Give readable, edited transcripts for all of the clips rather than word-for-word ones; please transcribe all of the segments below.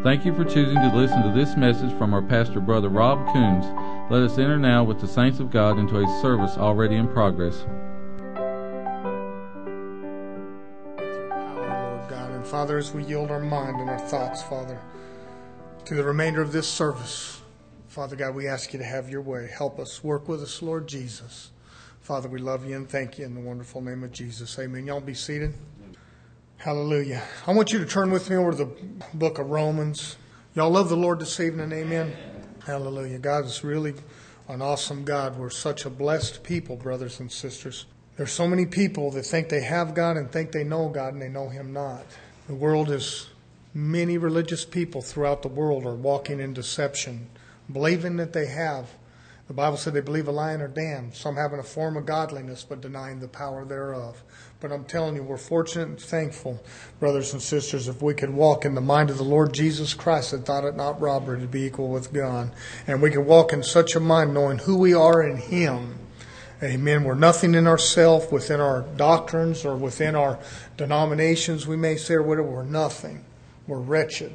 Thank you for choosing to listen to this message from our pastor, Brother Rob Coons. Let us enter now with the saints of God into a service already in progress. Lord God, and Father, as we yield our mind and our thoughts, Father, to the remainder of this service, Father God, we ask you to have your way. Help us. Work with us, Lord Jesus. Father, we love you and thank you in the wonderful name of Jesus. Amen. Y'all be seated. Hallelujah. I want you to turn with me over to the book of Romans. Y'all love the Lord this evening. Amen. Hallelujah. God is really an awesome God. We're such a blessed people, brothers and sisters. There's so many people that think they have God and think they know God and they know Him not. The world is, many religious people throughout the world are walking in deception, believing that they have. The Bible said they believe a lie and are damned. Some having a form of godliness but denying the power thereof. But I'm telling you, we're fortunate and thankful, brothers and sisters, if we could walk in the mind of the Lord Jesus Christ that thought it not robbery to be equal with God. And we could walk in such a mind knowing who we are in Him. Amen. We're nothing in ourselves, within our doctrines or within our denominations, we may say, or whatever. We're nothing. We're wretched.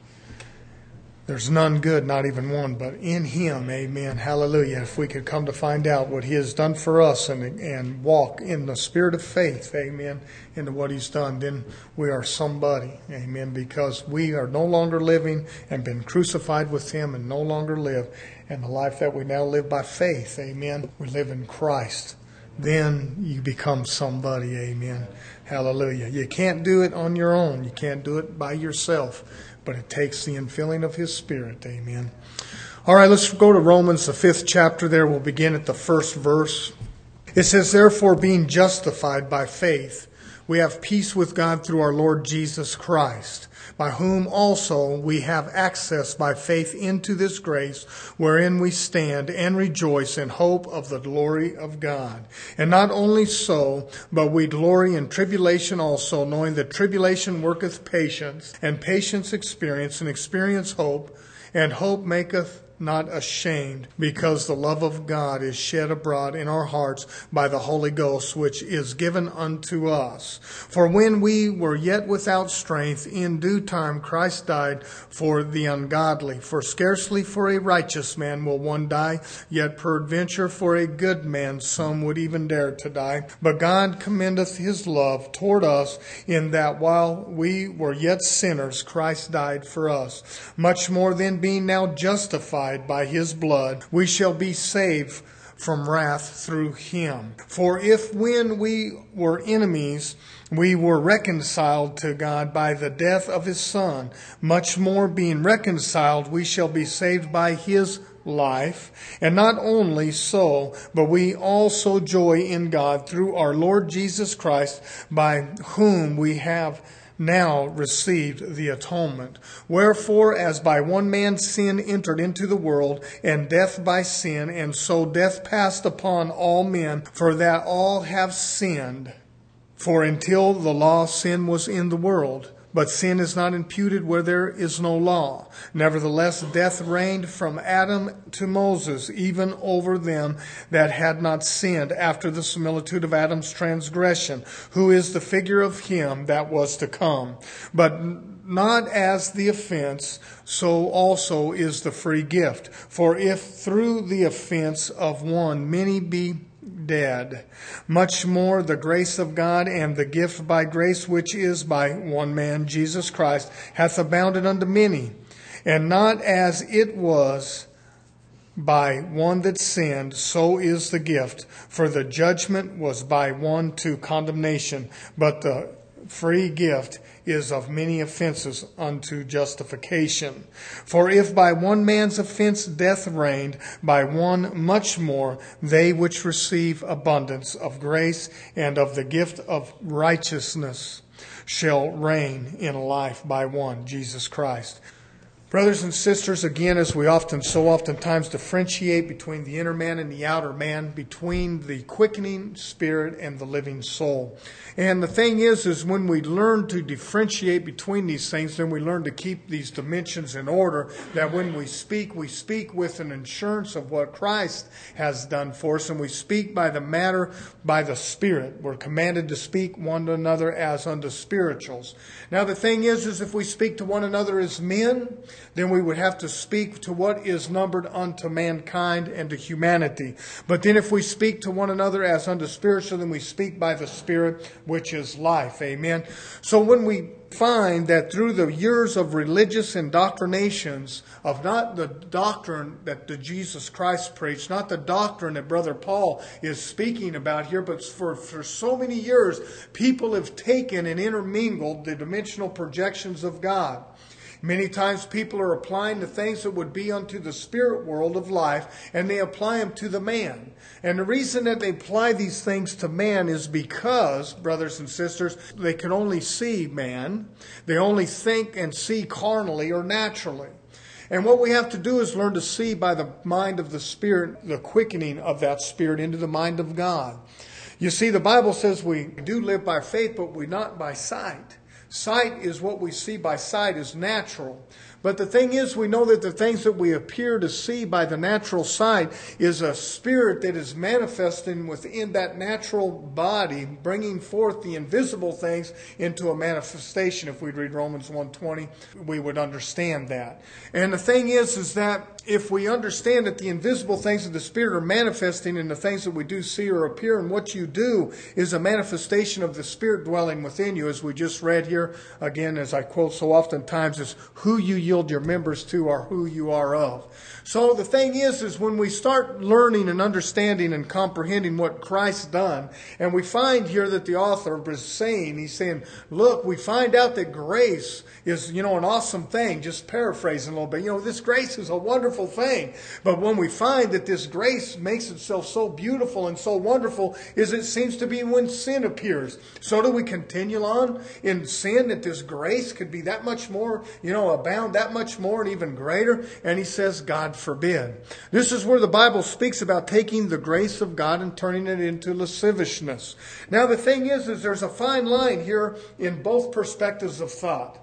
There's none good, not even one, but in Him, amen, hallelujah. If we could come to find out what He has done for us and walk in the spirit of faith, amen, into what He's done, then we are somebody, amen, because we are no longer living and been crucified with Him and no longer live. And the life that we now live by faith, amen, we live in Christ. Then you become somebody, amen, hallelujah. You can't do it on your own. You can't do it by yourself. But it takes the infilling of His Spirit. Amen. All right, let's go to Romans, the 5th chapter there. We'll begin at the first verse. It says, "Therefore, being justified by faith, we have peace with God through our Lord Jesus Christ, by whom also we have access by faith into this grace, wherein we stand and rejoice in hope of the glory of God. And not only so, but we glory in tribulation also, knowing that tribulation worketh patience, and patience experience, and experience hope, and hope maketh not ashamed, because the love of God is shed abroad in our hearts by the Holy Ghost, which is given unto us. For when we were yet without strength, in due time Christ died for the ungodly. For scarcely for a righteous man will one die, yet peradventure for a good man some would even dare to die. But God commendeth His love toward us, in that while we were yet sinners, Christ died for us. Much more then, being now justified by His blood, we shall be saved from wrath through Him. For if when we were enemies, we were reconciled to God by the death of His Son, much more being reconciled, we shall be saved by His life. And not only so, but we also joy in God through our Lord Jesus Christ, by whom we have now received the atonement. Wherefore, as by one man sin entered into the world, and death by sin, and so death passed upon all men, for that all have sinned. For until the law, sin was in the world. But sin is not imputed where there is no law. Nevertheless, death reigned from Adam to Moses, even over them that had not sinned, after the similitude of Adam's transgression, who is the figure of him that was to come. But not as the offense, so also is the free gift. For if through the offense of one many be dead, much more the grace of God and the gift by grace, which is by one man, Jesus Christ, hath abounded unto many. And not as it was by one that sinned, so is the gift. For the judgment was by one to condemnation, but the free gift is of many offenses unto justification. For if by one man's offense death reigned, by one much more they which receive abundance of grace and of the gift of righteousness shall reign in life by one, Jesus Christ. Brothers and sisters, again, as we oftentimes differentiate between the inner man and the outer man, between the quickening spirit and the living soul. And the thing is when we learn to differentiate between these things, then we learn to keep these dimensions in order, that when we speak with an assurance of what Christ has done for us, and we speak by the matter, by the Spirit. We're commanded to speak one to another as unto spirituals. Now the thing is if we speak to one another as men, then we would have to speak to what is numbered unto mankind and to humanity. But then if we speak to one another as unto spiritual, then we speak by the Spirit, which is life. Amen. So when we find that through the years of religious indoctrinations of not the doctrine that the Jesus Christ preached, not the doctrine that Brother Paul is speaking about here, but for so many years, people have taken and intermingled the dimensional projections of God. Many times people are applying the things that would be unto the spirit world of life, and they apply them to the man. And the reason that they apply these things to man is because, brothers and sisters, they can only see man. They only think and see carnally or naturally. And what we have to do is learn to see by the mind of the Spirit, the quickening of that Spirit into the mind of God. You see, the Bible says we do live by faith, but we not by sight. Sight is what we see by sight is natural. But the thing is, we know that the things that we appear to see by the natural sight is a spirit that is manifesting within that natural body, bringing forth the invisible things into a manifestation. If we'd read Romans 1:20, we would understand that. And the thing is that if we understand that the invisible things of the Spirit are manifesting in the things that we do see or appear, and what you do is a manifestation of the Spirit dwelling within you, as we just read here, again, as I quote so oftentimes, is who you yield your members to are who you are of. So the thing is when we start learning and understanding and comprehending what Christ's done, and we find here that the author is saying, he's saying, look, we find out that grace is, an awesome thing. Just paraphrasing a little bit. This grace is a wonderful thing. But when we find that this grace makes itself so beautiful and so wonderful, is it seems to be when sin appears. So do we continue on in sin that this grace could be that much more, abound that much more and even greater? And he says, God forbid. This is where the Bible speaks about taking the grace of God and turning it into lasciviousness. Now the thing is there's a fine line here in both perspectives of thought.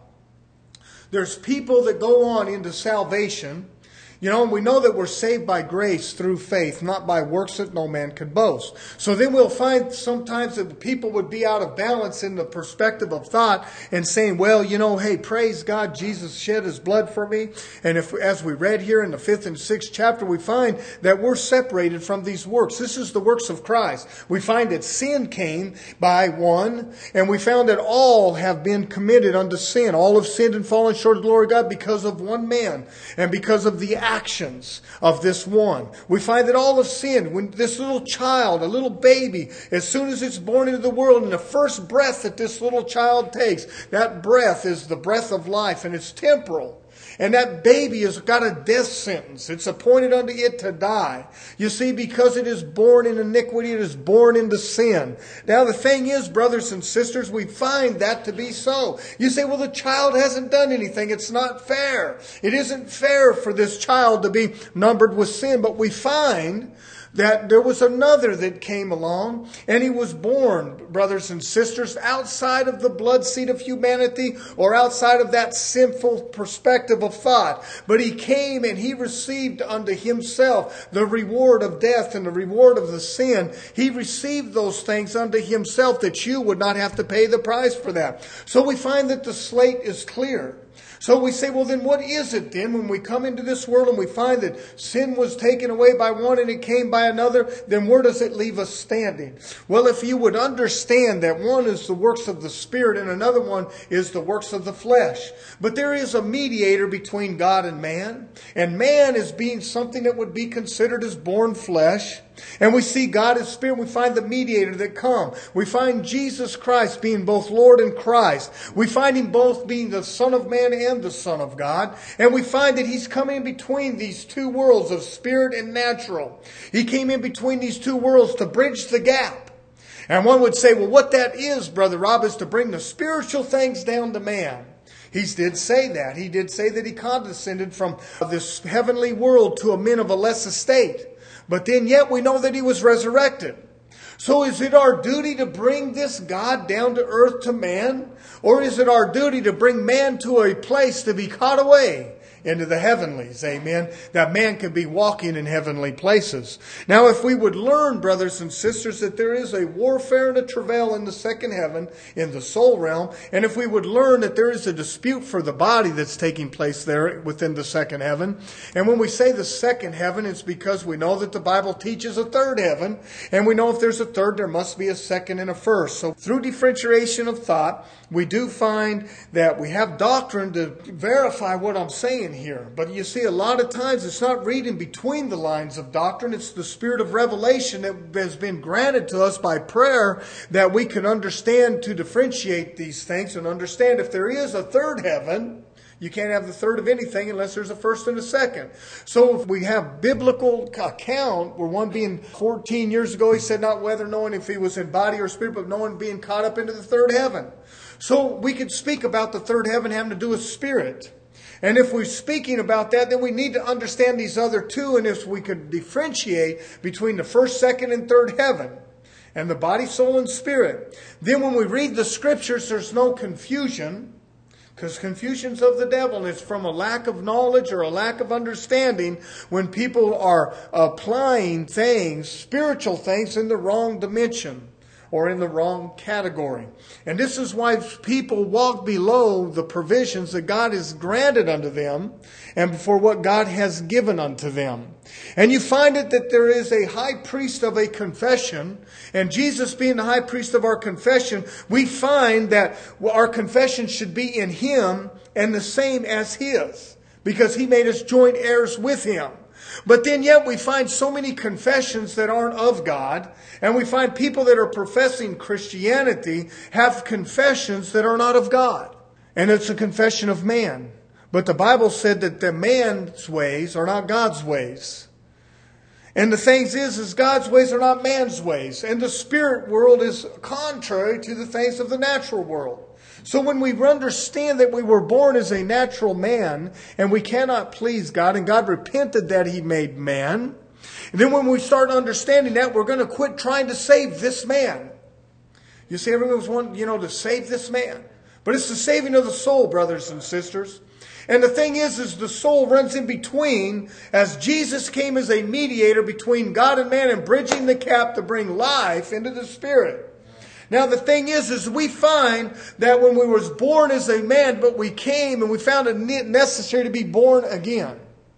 There's people that go on into salvation, and we know that we're saved by grace through faith, not by works that no man could boast. So then we'll find sometimes that the people would be out of balance in the perspective of thought and saying, well, hey, praise God, Jesus shed His blood for me. And if, as we read here in the 5th and 6th chapter, we find that we're separated from these works. This is the works of Christ. We find that sin came by one, and we found that all have been committed unto sin. All have sinned and fallen short of the glory of God because of one man and because of the actions of this one. We find that all have sinned. When this little child, a little baby, as soon as it's born into the world, and the first breath that this little child takes, that breath is the breath of life, and it's temporal. And that baby has got a death sentence. It's appointed unto it to die. You see, because it is born in iniquity, it is born into sin. Now the thing is, brothers and sisters, we find that to be so. You say, well, the child hasn't done anything. It's not fair. It isn't fair for this child to be numbered with sin. But we find that there was another that came along, and he was born, brothers and sisters, outside of the blood seed of humanity or outside of that sinful perspective of thought. But he came and he received unto himself the reward of death and the reward of the sin. He received those things unto himself that you would not have to pay the price for that. So we find that the slate is clear. So we say, well, then what is it then when we come into this world and we find that sin was taken away by one and it came by another, then where does it leave us standing? Well, if you would understand that one is the works of the Spirit and another one is the works of the flesh. But there is a mediator between God and man is being something that would be considered as born flesh. And we see God as Spirit. We find the mediator that come. We find Jesus Christ being both Lord and Christ. We find Him both being the Son of Man and the Son of God. And we find that He's coming in between these two worlds of spirit and natural. He came in between these two worlds to bridge the gap. And one would say, well, what that is, Brother Rob, is to bring the spiritual things down to man. He did say that. He did say that He condescended from this heavenly world to a men of a less estate. But then yet we know that He was resurrected. So is it our duty to bring this God down to earth to man? Or is it our duty to bring man to a place to be caught away into the heavenlies? Amen. That man can be walking in heavenly places. Now, if we would learn, brothers and sisters, that there is a warfare and a travail in the second heaven, in the soul realm, and if we would learn that there is a dispute for the body that's taking place there within the second heaven, and when we say the second heaven, it's because we know that the Bible teaches a third heaven, and we know if there's a third, there must be a second and a first. So through differentiation of thought, we do find that we have doctrine to verify what I'm saying here. But you see, a lot of times it's not reading between the lines of doctrine. It's the spirit of revelation that has been granted to us by prayer that we can understand to differentiate these things and understand if there is a third heaven. You can't have the third of anything unless there's a first and a second. So if we have biblical account, where one being 14 years ago, he said not whether knowing if he was in body or spirit, but knowing being caught up into the third heaven. So we could speak about the third heaven having to do with spirit. And if we're speaking about that, then we need to understand these other two. And if we could differentiate between the first, second, and third heaven, and the body, soul, and spirit, then when we read the scriptures, there's no confusion. Because confusion's of the devil, and it's from a lack of knowledge or a lack of understanding when people are applying things, spiritual things, in the wrong dimension or in the wrong category. And this is why people walk below the provisions that God has granted unto them and for what God has given unto them. And you find it that there is a high priest of a confession, and Jesus being the high priest of our confession, we find that our confession should be in Him and the same as His, because He made us joint heirs with Him. But then yet we find so many confessions that aren't of God, and we find people that are professing Christianity have confessions that are not of God. And it's a confession of man. But the Bible said that the man's ways are not God's ways. And the thing is God's ways are not man's ways. And the spirit world is contrary to the things of the natural world. So when we understand that we were born as a natural man and we cannot please God, and God repented that He made man, and then when we start understanding that, we're going to quit trying to save this man. You see, everyone's wanting, to save this man. But it's the saving of the soul, brothers and sisters. And the thing is the soul runs in between, as Jesus came as a mediator between God and man and bridging the gap to bring life into the spirit. Now the thing is we find that when we was born as a man, but we came and we found it necessary to be born again.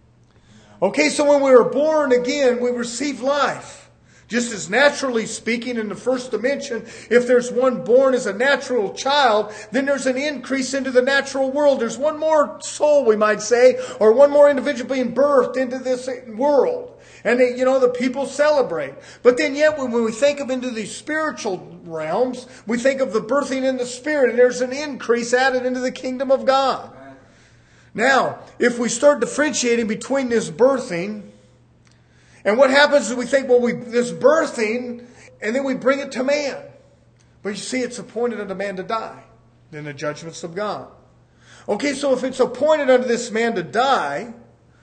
Okay, so when we were born again, we receive life. Just as naturally speaking, in the first dimension, if there's one born as a natural child, then there's an increase into the natural world. There's one more soul, we might say, or one more individual being birthed into this world. And the people celebrate. But then yet when we think of into these spiritual realms, we think of the birthing in the spirit, and there's an increase added into the kingdom of God. Now, if we start differentiating between this birthing, and what happens is we think, this birthing, and then we bring it to man. But you see, it's appointed unto man to die. Then the judgments of God. Okay, so if it's appointed unto this man to die,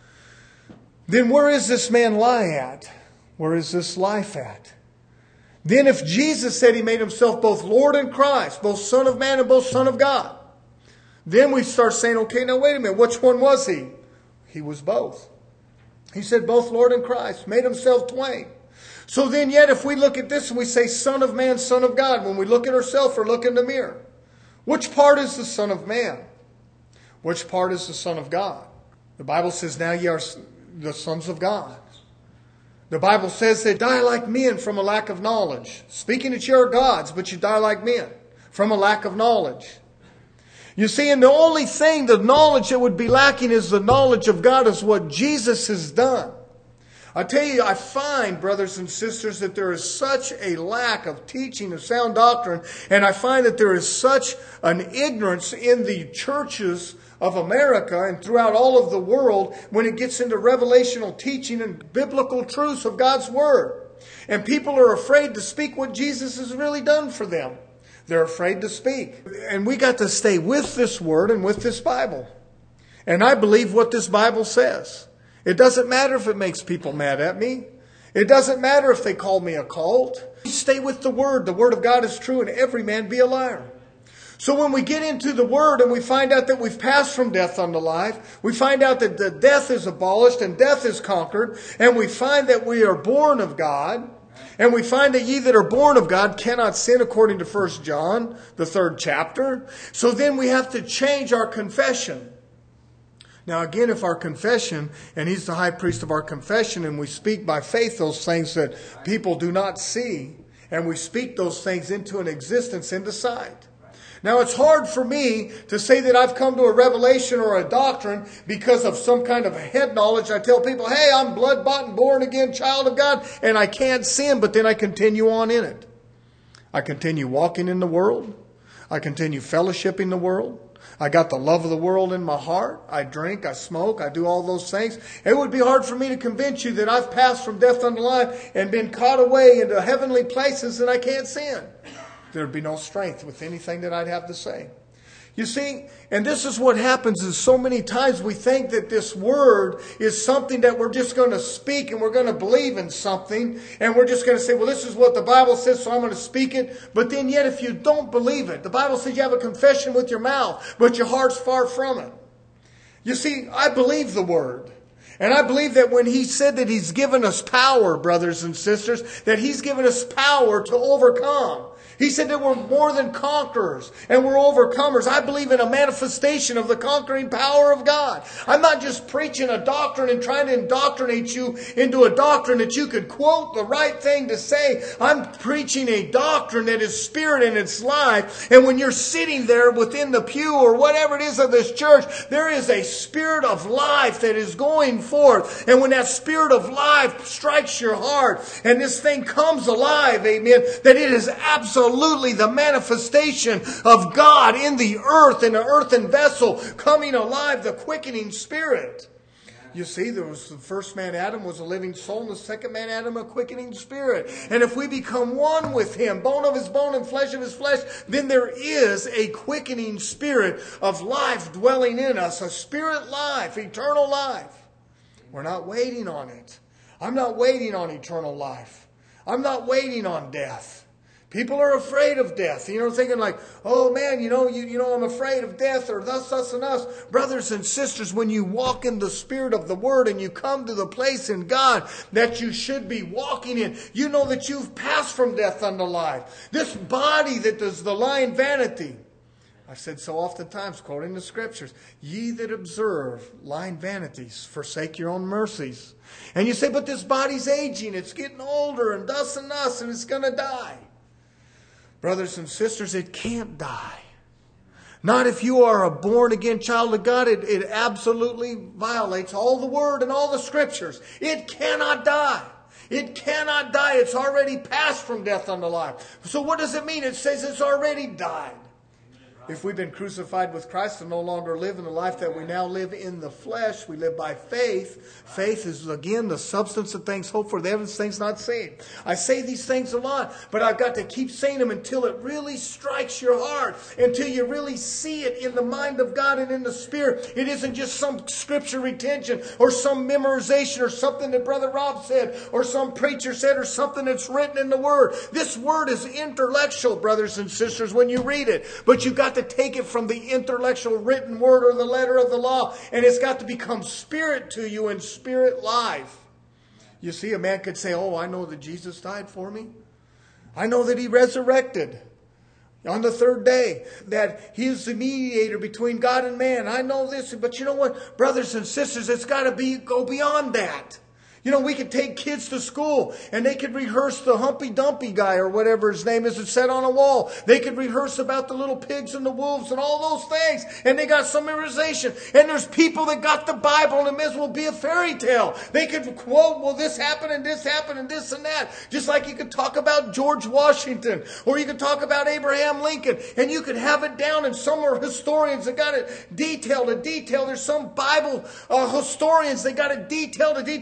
then where is this man lie at? Where is this life at? Then if Jesus said He made Himself both Lord and Christ, both Son of Man and both Son of God, then we start saying, okay, now wait a minute, which one was He? He was both. He said both Lord and Christ, made Himself twain. So then yet if we look at this and we say Son of Man, Son of God, when we look at ourselves or look in the mirror, which part is the Son of Man? Which part is the Son of God? The Bible says now ye are the sons of God. The Bible says they die like men from a lack of knowledge. Speaking that you are gods, but you die like men from a lack of knowledge. You see, and the only thing, the knowledge that would be lacking is the knowledge of God, is what Jesus has done. I tell you, I find, brothers and sisters, that there is such a lack of teaching of sound doctrine, and I find that there is such an ignorance in the churches of America and throughout all of the world when it gets into revelational teaching and biblical truths of God's Word. And people are afraid to speak what Jesus has really done for them. They're afraid to speak. And we got to stay with this Word and with this Bible. And I believe what this Bible says. It doesn't matter if it makes people mad at me. It doesn't matter if they call me a cult. Stay with the Word. The Word of God is true and every man be a liar. So when we get into the Word and we find out that we've passed from death unto life, we find out that the death is abolished and death is conquered, and we find that we are born of God, and we find that ye that are born of God cannot sin according to 1 John, the 3rd chapter. So then we have to change our confession. Now again, if our confession, and He's the high priest of our confession, and we speak by faith those things that people do not see, and we speak those things into an existence, into sight. Now it's hard for me to say that I've come to a revelation or a doctrine because of some kind of head knowledge. I tell people, hey, I'm blood-bought and born again child of God, and I can't sin, but then I continue on in it. I continue walking in the world. I continue fellowshipping the world. I got the love of the world in my heart. I drink, I smoke, I do all those things. It would be hard for me to convince you that I've passed from death unto life and been caught away into heavenly places and I can't sin. There'd be no strength with anything that I'd have to say. You see, and this is what happens is so many times we think that this Word is something that we're just going to speak and we're going to believe in something and we're just going to say, well, this is what the Bible says, so I'm going to speak it. But then yet if you don't believe it, the Bible says you have a confession with your mouth, but your heart's far from it. You see, I believe the Word. And I believe that when He said that He's given us power, brothers and sisters, that He's given us power to overcome. He said that we're more than conquerors and we're overcomers. I believe in a manifestation of the conquering power of God. I'm not just preaching a doctrine and trying to indoctrinate you into a doctrine that you could quote the right thing to say. I'm preaching a doctrine that is spirit and it's life. And when you're sitting there within the pew or whatever it is of this church, there is a spirit of life that is going forth. And when that spirit of life strikes your heart and this thing comes alive, amen, that it is absolutely the manifestation of God in the earth, in an earthen vessel, coming alive, the quickening spirit. You see, there was the first man, Adam, was a living soul, and the second man, Adam, a quickening spirit. And if we become one with Him, bone of His bone and flesh of His flesh, then there is a quickening spirit of life dwelling in us, a spirit life, eternal life. We're not waiting on it. I'm not waiting on eternal life. I'm not waiting on death. People are afraid of death. Thinking like, oh man, I'm afraid of death or thus, and us. Brothers and sisters, when you walk in the Spirit of the Word and you come to the place in God that you should be walking in, you know that you've passed from death unto life. This body that does the lying vanity. I've said so oftentimes, quoting the Scriptures, ye that observe lying vanities, forsake your own mercies. And you say, but this body's aging, it's getting older and thus and us, and it's going to die. Brothers and sisters, it can't die. Not if you are a born-again child of God. It absolutely violates all the Word and all the Scriptures. It cannot die. It cannot die. It's already passed from death unto life. So what does it mean? It says it's already died. If we've been crucified with Christ and no longer live in the life that we now live in the flesh, we live by faith. Faith is, again, the substance of things hoped for, the evidence of things not seen. I say these things a lot, but I've got to keep saying them until it really strikes your heart, until you really see it in the mind of God and in the Spirit. It isn't just some scripture retention or some memorization or something that Brother Rob said or some preacher said or something that's written in the Word. This Word is intellectual, brothers and sisters, when you read it. But you've got to take it from the intellectual written word or the letter of the law, and it's got to become spirit to you and spirit life. You see, a man could say, oh, I know that Jesus died for me. I know that He resurrected on the third day, that He is the mediator between God and man. I know this, but you know what, brothers and sisters, it's got to go beyond that. We could take kids to school and they could rehearse the Humpty Dumpty guy or whatever his name is that's set on a wall. They could rehearse about the little pigs and the wolves and all those things. And they got some memorization. And there's people that got the Bible and it may as well be a fairy tale. They could quote, well, this happened and this happened and this and that. Just like you could talk about George Washington or you could talk about Abraham Lincoln. And you could have it down, and some are historians that got it detail to detail. There's some Bible historians that got it detail to detail. And you say,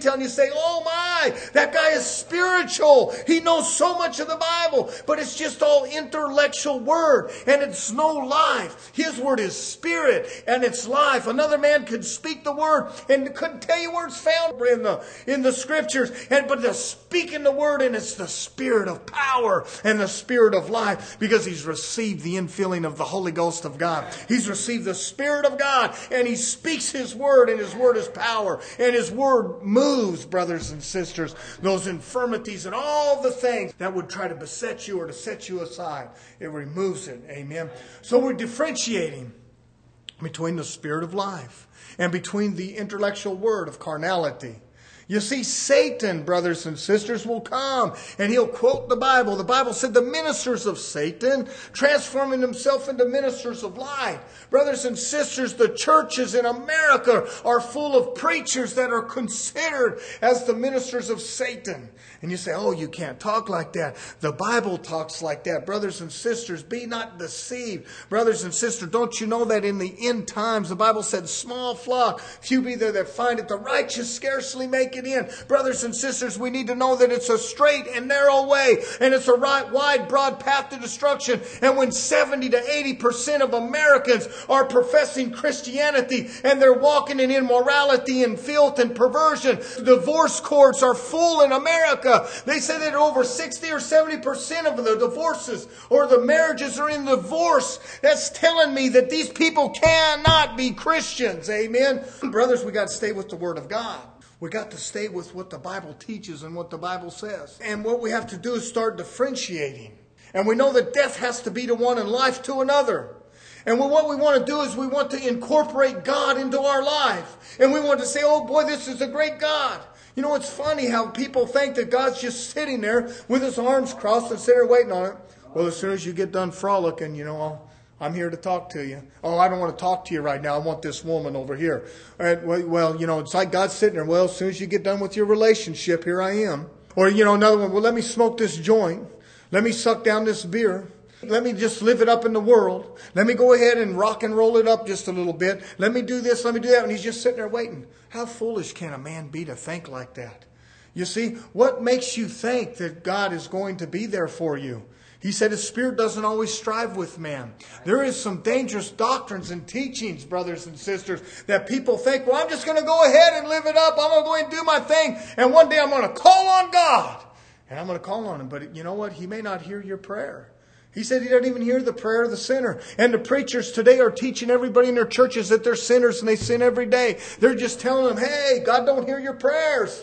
say, oh my, that guy is spiritual. He knows so much of the Bible. But it's just all intellectual word. And it's no life. His word is spirit and it's life. Another man could speak the word and couldn't tell you where it's found in the scriptures. But they're speaking the word, and it's the spirit of power and the spirit of life, because he's received the infilling of the Holy Ghost of God. He's received the Spirit of God, and he speaks his word, and his word is power, and his word moves, brothers and sisters, those infirmities and all the things that would try to beset you or to set you aside. It removes it. Amen. So we're differentiating between the spirit of life and between the intellectual word of carnality. You see, Satan, brothers and sisters, will come and he'll quote the Bible. The Bible said the ministers of Satan transforming themselves into ministers of light. Brothers and sisters, the churches in America are full of preachers that are considered as the ministers of Satan. And you say, oh, you can't talk like that. The Bible talks like that. Brothers and sisters, be not deceived. Brothers and sisters, don't you know that in the end times, the Bible said, small flock, few be there that find it. The righteous scarcely make it in. Brothers and sisters, we need to know that it's a straight and narrow way. And it's a wide, broad path to destruction. And when 70 to 80% of Americans are professing Christianity and they're walking in immorality and filth and perversion, divorce courts are full in America. They say that over 60 or 70% of the divorces or the marriages are in divorce. That's telling me that these people cannot be Christians. Amen. Brothers, we got to stay with the Word of God. We got to stay with what the Bible teaches and what the Bible says. And what we have to do is start differentiating. And we know that death has to be to one and life to another. And what we want to do is we want to incorporate God into our life. And we want to say, oh boy, this is a great God. You know, it's funny how people think that God's just sitting there with his arms crossed and sitting there waiting on it. Well, as soon as you get done frolicking, you know, I'm here to talk to you. Oh, I don't want to talk to you right now. I want this woman over here. Well, you know, it's like God's sitting there. Well, as soon as you get done with your relationship, here I am. Or, you know, another one. Well, let me smoke this joint. Let me suck down this beer. Let me just live it up in the world. Let me go ahead and rock and roll it up just a little bit. Let me do this. Let me do that. And he's just sitting there waiting. How foolish can a man be to think like that? You see, what makes you think that God is going to be there for you? He said his spirit doesn't always strive with man. There is some dangerous doctrines and teachings, brothers and sisters, that people think, well, I'm just going to go ahead and live it up. I'm going to go ahead and do my thing. And one day I'm going to call on God. And I'm going to call on him. But you know what? He may not hear your prayer. He said he doesn't even hear the prayer of the sinner. And the preachers today are teaching everybody in their churches that they're sinners and they sin every day. They're just telling them, hey, God don't hear your prayers.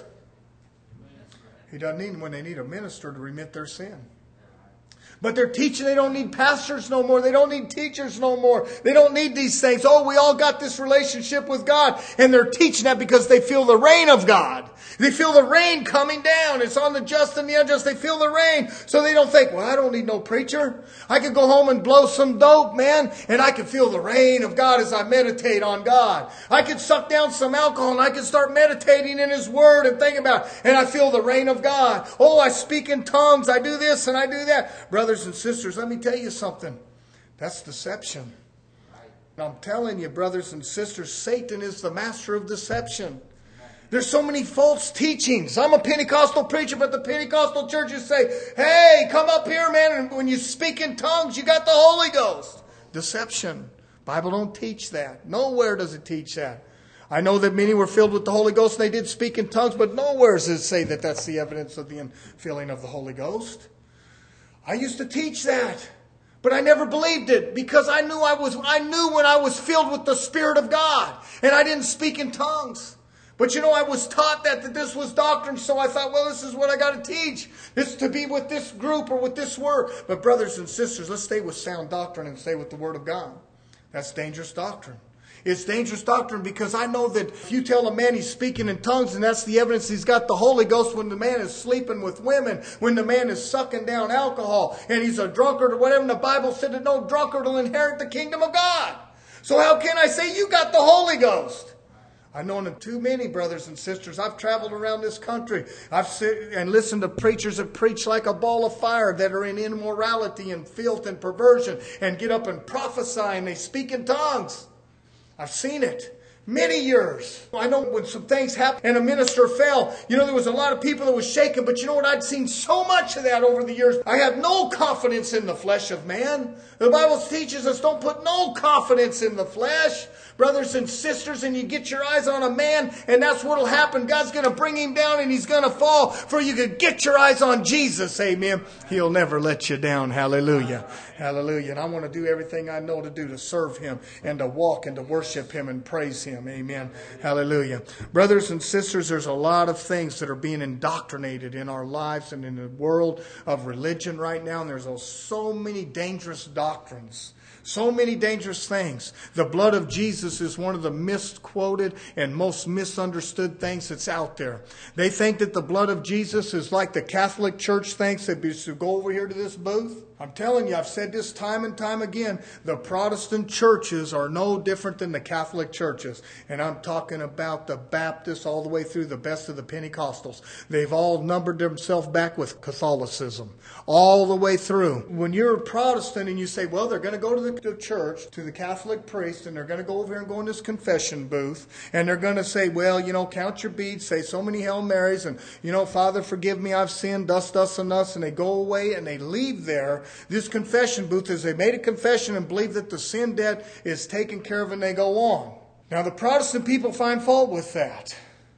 He doesn't need them when they need a minister to remit their sin. But they're teaching they don't need pastors no more. They don't need teachers no more. They don't need these things. Oh, we all got this relationship with God. And they're teaching that because they feel the rain of God. They feel the rain coming down. It's on the just and the unjust. They feel the rain. So they don't think, well, I don't need no preacher. I could go home and blow some dope, man. And I can feel the rain of God as I meditate on God. I could suck down some alcohol and I could start meditating in His Word and think about it. And I feel the rain of God. Oh, I speak in tongues. I do this and I do that. Brothers and sisters, let me tell you something. That's deception. I'm telling you, brothers and sisters, Satan is the master of deception. There's so many false teachings. I'm a Pentecostal preacher, but the Pentecostal churches say, hey, come up here, man, and when you speak in tongues, you got the Holy Ghost. Deception. Bible don't teach that. Nowhere does it teach that. I know that many were filled with the Holy Ghost and they did speak in tongues, but nowhere does it say that that's the evidence of the infilling of the Holy Ghost. I used to teach that, but I never believed it because I knew when I was filled with the Spirit of God and I didn't speak in tongues. But you know, I was taught that this was doctrine, so I thought, well, this is what I got to teach. This is to be with this group or with this word. But brothers and sisters, let's stay with sound doctrine and stay with the Word of God. That's dangerous doctrine. It's dangerous doctrine because I know that if you tell a man he's speaking in tongues and that's the evidence he's got the Holy Ghost when the man is sleeping with women, when the man is sucking down alcohol and he's a drunkard or whatever, and the Bible said that no drunkard will inherit the kingdom of God. So how can I say you got the Holy Ghost? I've known too many brothers and sisters. I've traveled around this country. I've sit and listened to preachers that preach like a ball of fire that are in immorality and filth and perversion and get up and prophesy and they speak in tongues. I've seen it. Many years. I know when some things happened and a minister fell, there was a lot of people that was shaken. But you know what? I'd seen so much of that over the years. I have no confidence in the flesh of man. The Bible teaches us don't put no confidence in the flesh. Brothers and sisters, and you get your eyes on a man, and that's what will happen. God's going to bring him down, and he's going to fall. For you can get your eyes on Jesus. Amen. He'll never let you down. Hallelujah. Hallelujah. And I want to do everything I know to do to serve him and to walk and to worship him and praise him. Amen. Hallelujah. Brothers and sisters, there's a lot of things that are being indoctrinated in our lives and in the world of religion right now. And there's so many dangerous doctrines. So many dangerous things. The blood of Jesus is one of the misquoted and most misunderstood things that's out there. They think that the blood of Jesus is like the Catholic Church thinks that we should go over here to this booth. I'm telling you, I've said this time and time again, the Protestant churches are no different than the Catholic churches. And I'm talking about the Baptists all the way through the best of the Pentecostals. They've all numbered themselves back with Catholicism all the way through. When you're a Protestant and you say, well, they're going to go to the church, to the Catholic priest, and they're going to go over here and go in this confession booth, and they're going to say, well, count your beads, say so many Hail Marys, and, Father, forgive me, I've sinned, thus, and thus, and they go away and they leave there. This confession booth is they made a confession and believe that the sin debt is taken care of and they go on. Now the Protestant people find fault with that.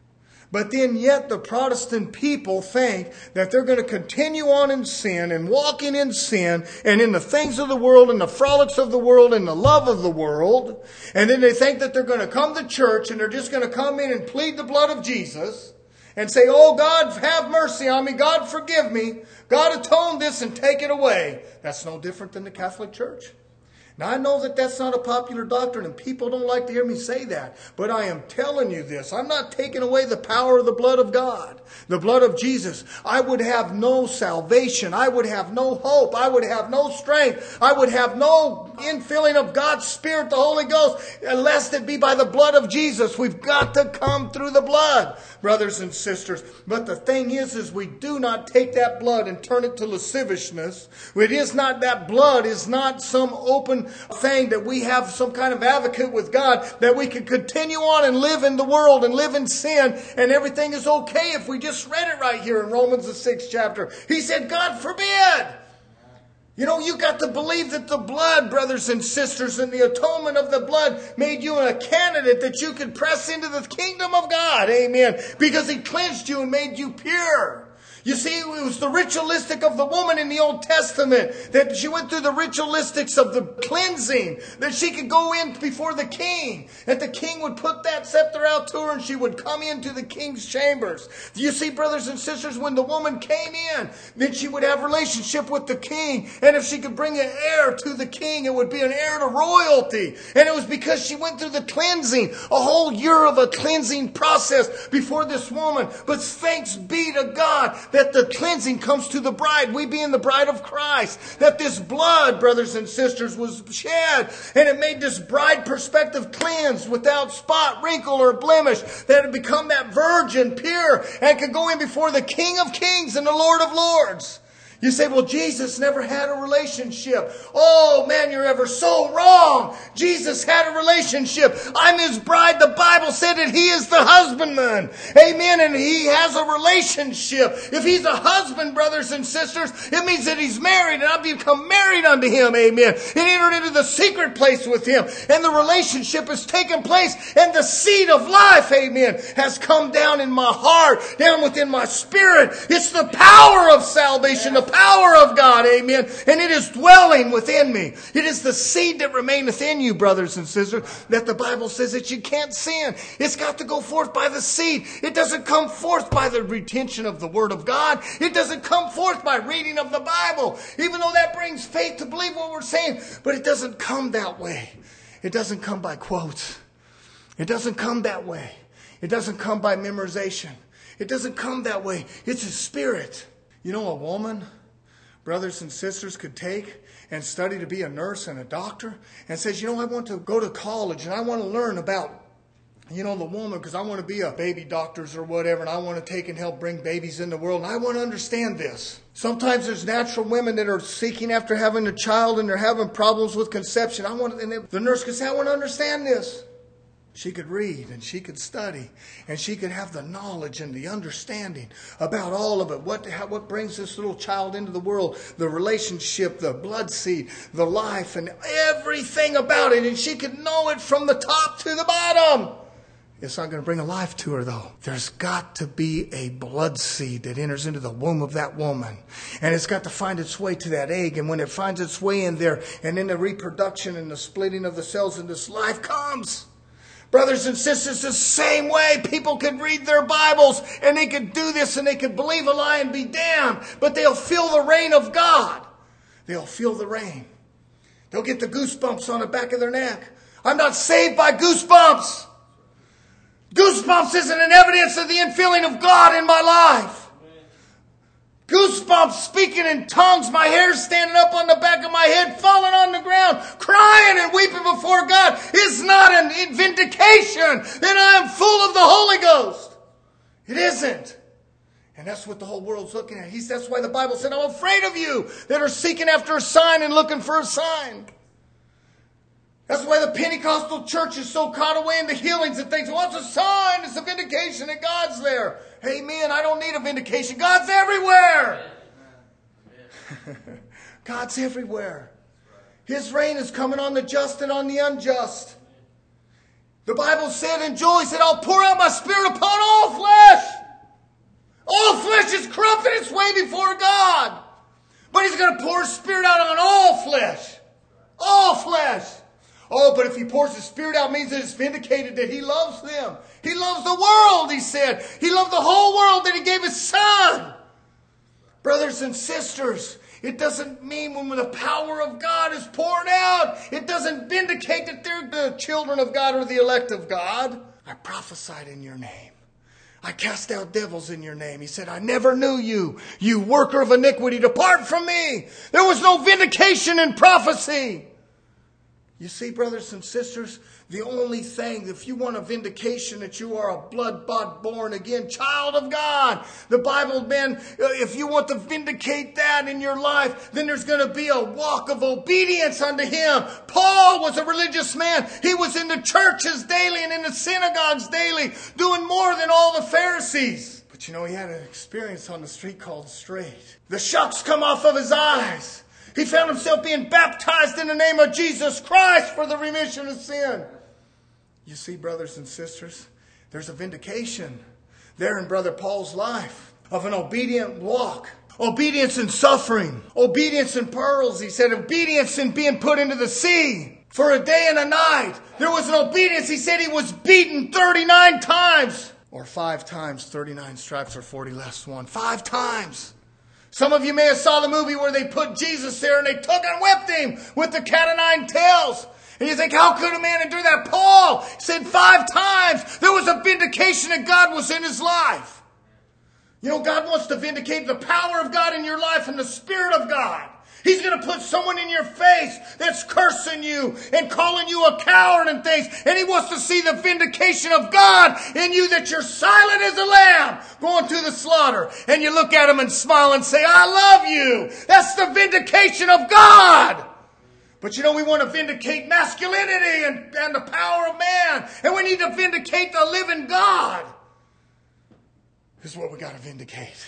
But then yet the Protestant people think that they're going to continue on in sin and walking in sin and in the things of the world and the frolics of the world and the love of the world. And then they think that they're going to come to church and they're just going to come in and plead the blood of Jesus and say, oh, God, have mercy on me. God, forgive me. God, atone this and take it away. That's no different than the Catholic Church. Now, I know that that's not a popular doctrine, and people don't like to hear me say that. But I am telling you this. I'm not taking away the power of the blood of God, the blood of Jesus. I would have no salvation. I would have no hope. I would have no strength. I would have no infilling of God's Spirit, the Holy Ghost, unless it be by the blood of Jesus. We've got to come through the blood, brothers and sisters. But the thing is we do not take that blood and turn it to lasciviousness. It is not, that blood is not some open thing that we have some kind of advocate with God that we can continue on and live in the world and live in sin and everything is okay. If we just read it right here in Romans the 6th chapter, he said, God forbid. You got to believe that the blood, brothers and sisters, and the atonement of the blood made you a candidate that you could press into the kingdom of God. Amen. Because he cleansed you and made you pure. You see, it was the ritualistic of the woman in the Old Testament, that she went through the ritualistics of the cleansing, that she could go in before the king, that the king would put that scepter out to her and she would come into the king's chambers. You see, brothers and sisters, when the woman came in, then she would have relationship with the king, and if she could bring an heir to the king, it would be an heir to royalty. And it was because she went through the cleansing, a whole year of a cleansing process before this woman. But thanks be to God that the cleansing comes to the bride, we being the bride of Christ, that this blood, brothers and sisters, was shed, and it made this bride perspective cleansed without spot, wrinkle, or blemish, that it become that virgin, pure, and could go in before the King of Kings and the Lord of Lords. You say, well, Jesus never had a relationship. Oh, man, you're ever so wrong. Jesus had a relationship. I'm his bride. The Bible said that he is the husbandman. Amen. And he has a relationship. If he's a husband, brothers and sisters, it means that he's married, and I've become married unto him. Amen. And entered into the secret place with him. And the relationship has taken place. And the seed of life, amen, has come down in my heart, down within my spirit. It's the power of salvation, the power of God, amen. And it is dwelling within me. It is the seed that remaineth in you, brothers and sisters, that the Bible says that you can't sin. It's got to go forth by the seed. It doesn't come forth by the retention of the Word of God. It doesn't come forth by reading of the Bible, even though that brings faith to believe what we're saying. But it doesn't come that way. It doesn't come by quotes. It doesn't come that way. It doesn't come by memorization. It doesn't come that way. It's a spirit. A woman, brothers and sisters, could take and study to be a nurse and a doctor and says, I want to go to college and I want to learn about, the woman, because I want to be a baby doctors or whatever, and I want to take and help bring babies in the world, and I want to understand this. Sometimes there's natural women that are seeking after having a child and they're having problems with conception. The nurse can say, I want to understand this. She could read and she could study and she could have the knowledge and the understanding about all of it. What brings this little child into the world, the relationship, the blood seed, the life, and everything about it. And she could know it from the top to the bottom. It's not going to bring a life to her, though. There's got to be a blood seed that enters into the womb of that woman. And it's got to find its way to that egg. And when it finds its way in there, and in the reproduction and the splitting of the cells, and this life comes. Brothers and sisters, the same way people could read their Bibles and they could do this and they could believe a lie and be damned. But they'll feel the reign of God. They'll feel the reign. They'll get the goosebumps on the back of their neck. I'm not saved by goosebumps. Goosebumps isn't an evidence of the infilling of God in my life. Goosebumps, speaking in tongues, my hair standing up on the back of my head, falling on the ground, crying and weeping before God is not a vindication that I am full of the Holy Ghost. It isn't. And that's what the whole world's looking at. That's why the Bible said, I'm afraid of you that are seeking after a sign and looking for a sign. That's why the Pentecostal church is so caught away in the healings and thinks, well, it's a sign, it's a vindication that God's there. Amen. I don't need a vindication. God's everywhere. God's everywhere. His reign is coming on the just and on the unjust. The Bible said in Joel, He said, I'll pour out my Spirit upon all flesh. All flesh is corrupted its way before God. But He's going to pour His Spirit out on all flesh. All flesh. Oh, but if He pours His Spirit out, it means that it's vindicated that He loves them. He loves the world, He said. He loved the whole world that He gave His Son. Brothers and sisters, it doesn't mean when the power of God is poured out, it doesn't vindicate that they're the children of God or the elect of God. I prophesied in your name. I cast out devils in your name. He said, I never knew you, you worker of iniquity. Depart from me. There was no vindication in prophecy. You see, brothers and sisters, the only thing, if you want a vindication that you are a blood-bought, born-again child of God, the Bible, man, if you want to vindicate that in your life, then there's going to be a walk of obedience unto Him. Paul was a religious man. He was in the churches daily and in the synagogues daily, doing more than all the Pharisees. But you know, he had an experience on the street called straight. The shucks come off of his eyes. He found himself being baptized in the name of Jesus Christ for the remission of sin. You see, brothers and sisters, there's a vindication there in Brother Paul's life of an obedient walk. Obedience in suffering. Obedience in pearls. He said obedience in being put into the sea for a day and a night. There was an obedience. He said he was beaten 39 times. Or 5 times, 39 stripes or 40 less 1. 5 times. Some of you may have saw the movie where they put Jesus there and they took and whipped Him with the cat o' nine tails. And you think, how could a man endure that? Paul said 5 times there was a vindication that God was in his life. You know, God wants to vindicate the power of God in your life and the Spirit of God. He's going to put someone in your face that's cursing you and calling you a coward and things. And He wants to see the vindication of God in you, that you're silent as a lamb going to the slaughter. And you look at him and smile and say, I love you. That's the vindication of God. But you know, we want to vindicate masculinity and the power of man. And we need to vindicate the living God. This is what we got to vindicate.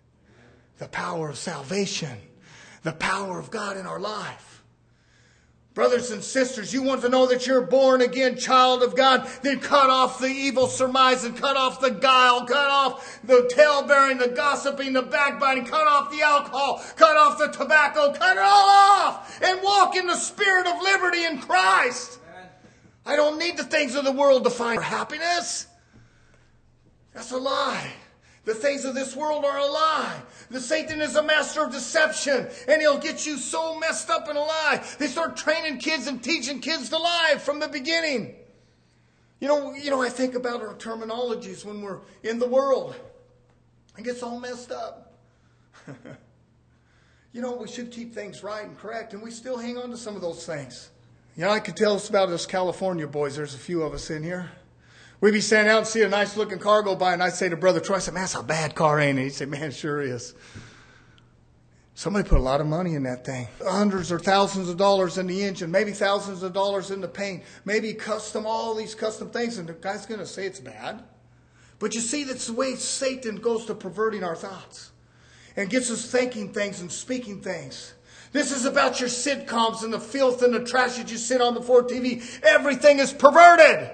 The power of salvation. The power of God in our life. Brothers and sisters, you want to know that you're born again child of God, then cut off the evil surmise and cut off the guile, cut off the tale-bearing, the gossiping, the backbiting, cut off the alcohol, cut off the tobacco, cut it all off and walk in the spirit of liberty in Christ. I don't need the things of the world to find happiness. That's a lie. The things of this world are a lie. The Satan is a master of deception, and he'll get you so messed up in a lie. They start training kids and teaching kids to lie from the beginning. You know, I think about our terminologies when we're in the world. It gets all messed up. You know, we should keep things right and correct, and we still hang on to some of those things. You know, I could tell us about us California boys. There's a few of us in here. We'd be standing out and see a nice looking car go by, and I'd say to Brother Troy, I said, man, that's a bad car, ain't it? He'd say, man, it sure is. Somebody put a lot of money in that thing. Hundreds or thousands of dollars in the engine, maybe thousands of dollars in the paint, maybe all these custom things, and the guy's going to say it's bad. But you see, that's the way Satan goes to perverting our thoughts and gets us thinking things and speaking things. This is about your sitcoms and the filth and the trash that you sit on before TV. Everything is perverted.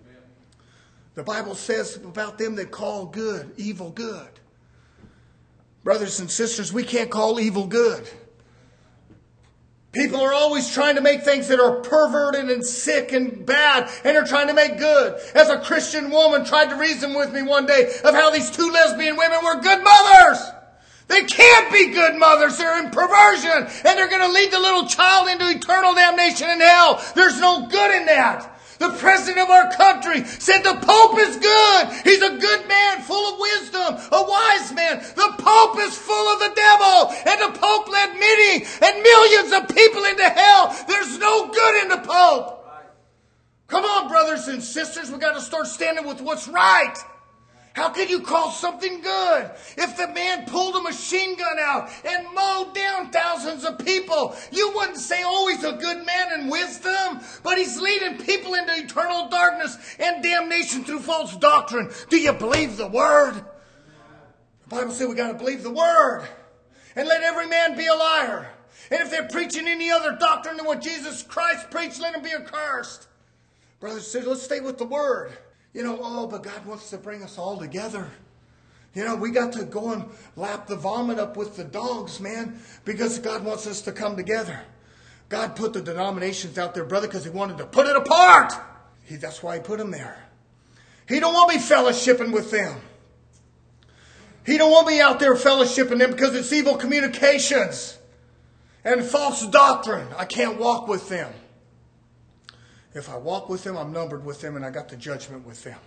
The Bible says about them that call good, evil good. Brothers and sisters, we can't call evil good. People are always trying to make things that are perverted and sick and bad, and they're trying to make good. As a Christian woman tried to reason with me one day of how these two lesbian women were good mothers. They can't be good mothers. They're in perversion, and they're going to lead the little child into eternal damnation in hell. There's no good in that. The president of our country said the Pope is good. He's a good man, full of wisdom, a wise man. The Pope is full of the devil. And the Pope led many and millions of people into hell. There's no good in the Pope. Come on, brothers and sisters. We've got to start standing with what's right. How can you call something good? If the man pulled a machine gun out and mowed down thousands of people, you wouldn't say, oh, he's a good man in wisdom, but he's leading people into eternal darkness and damnation through false doctrine. Do you believe the Word? The Bible says we got to believe the Word. And let every man be a liar. And if they're preaching any other doctrine than what Jesus Christ preached, let them be accursed. Brothers and sisters, let's stay with the Word. But God wants to bring us all together. We got to go and lap the vomit up with the dogs, man, because God wants us to come together. God put the denominations out there, brother, because He wanted to put it apart. That's why He put them there. He don't want me fellowshipping with them. He don't want me out there fellowshipping them because it's evil communications and false doctrine. I can't walk with them. If I walk with them, I'm numbered with them, and I got the judgment with them.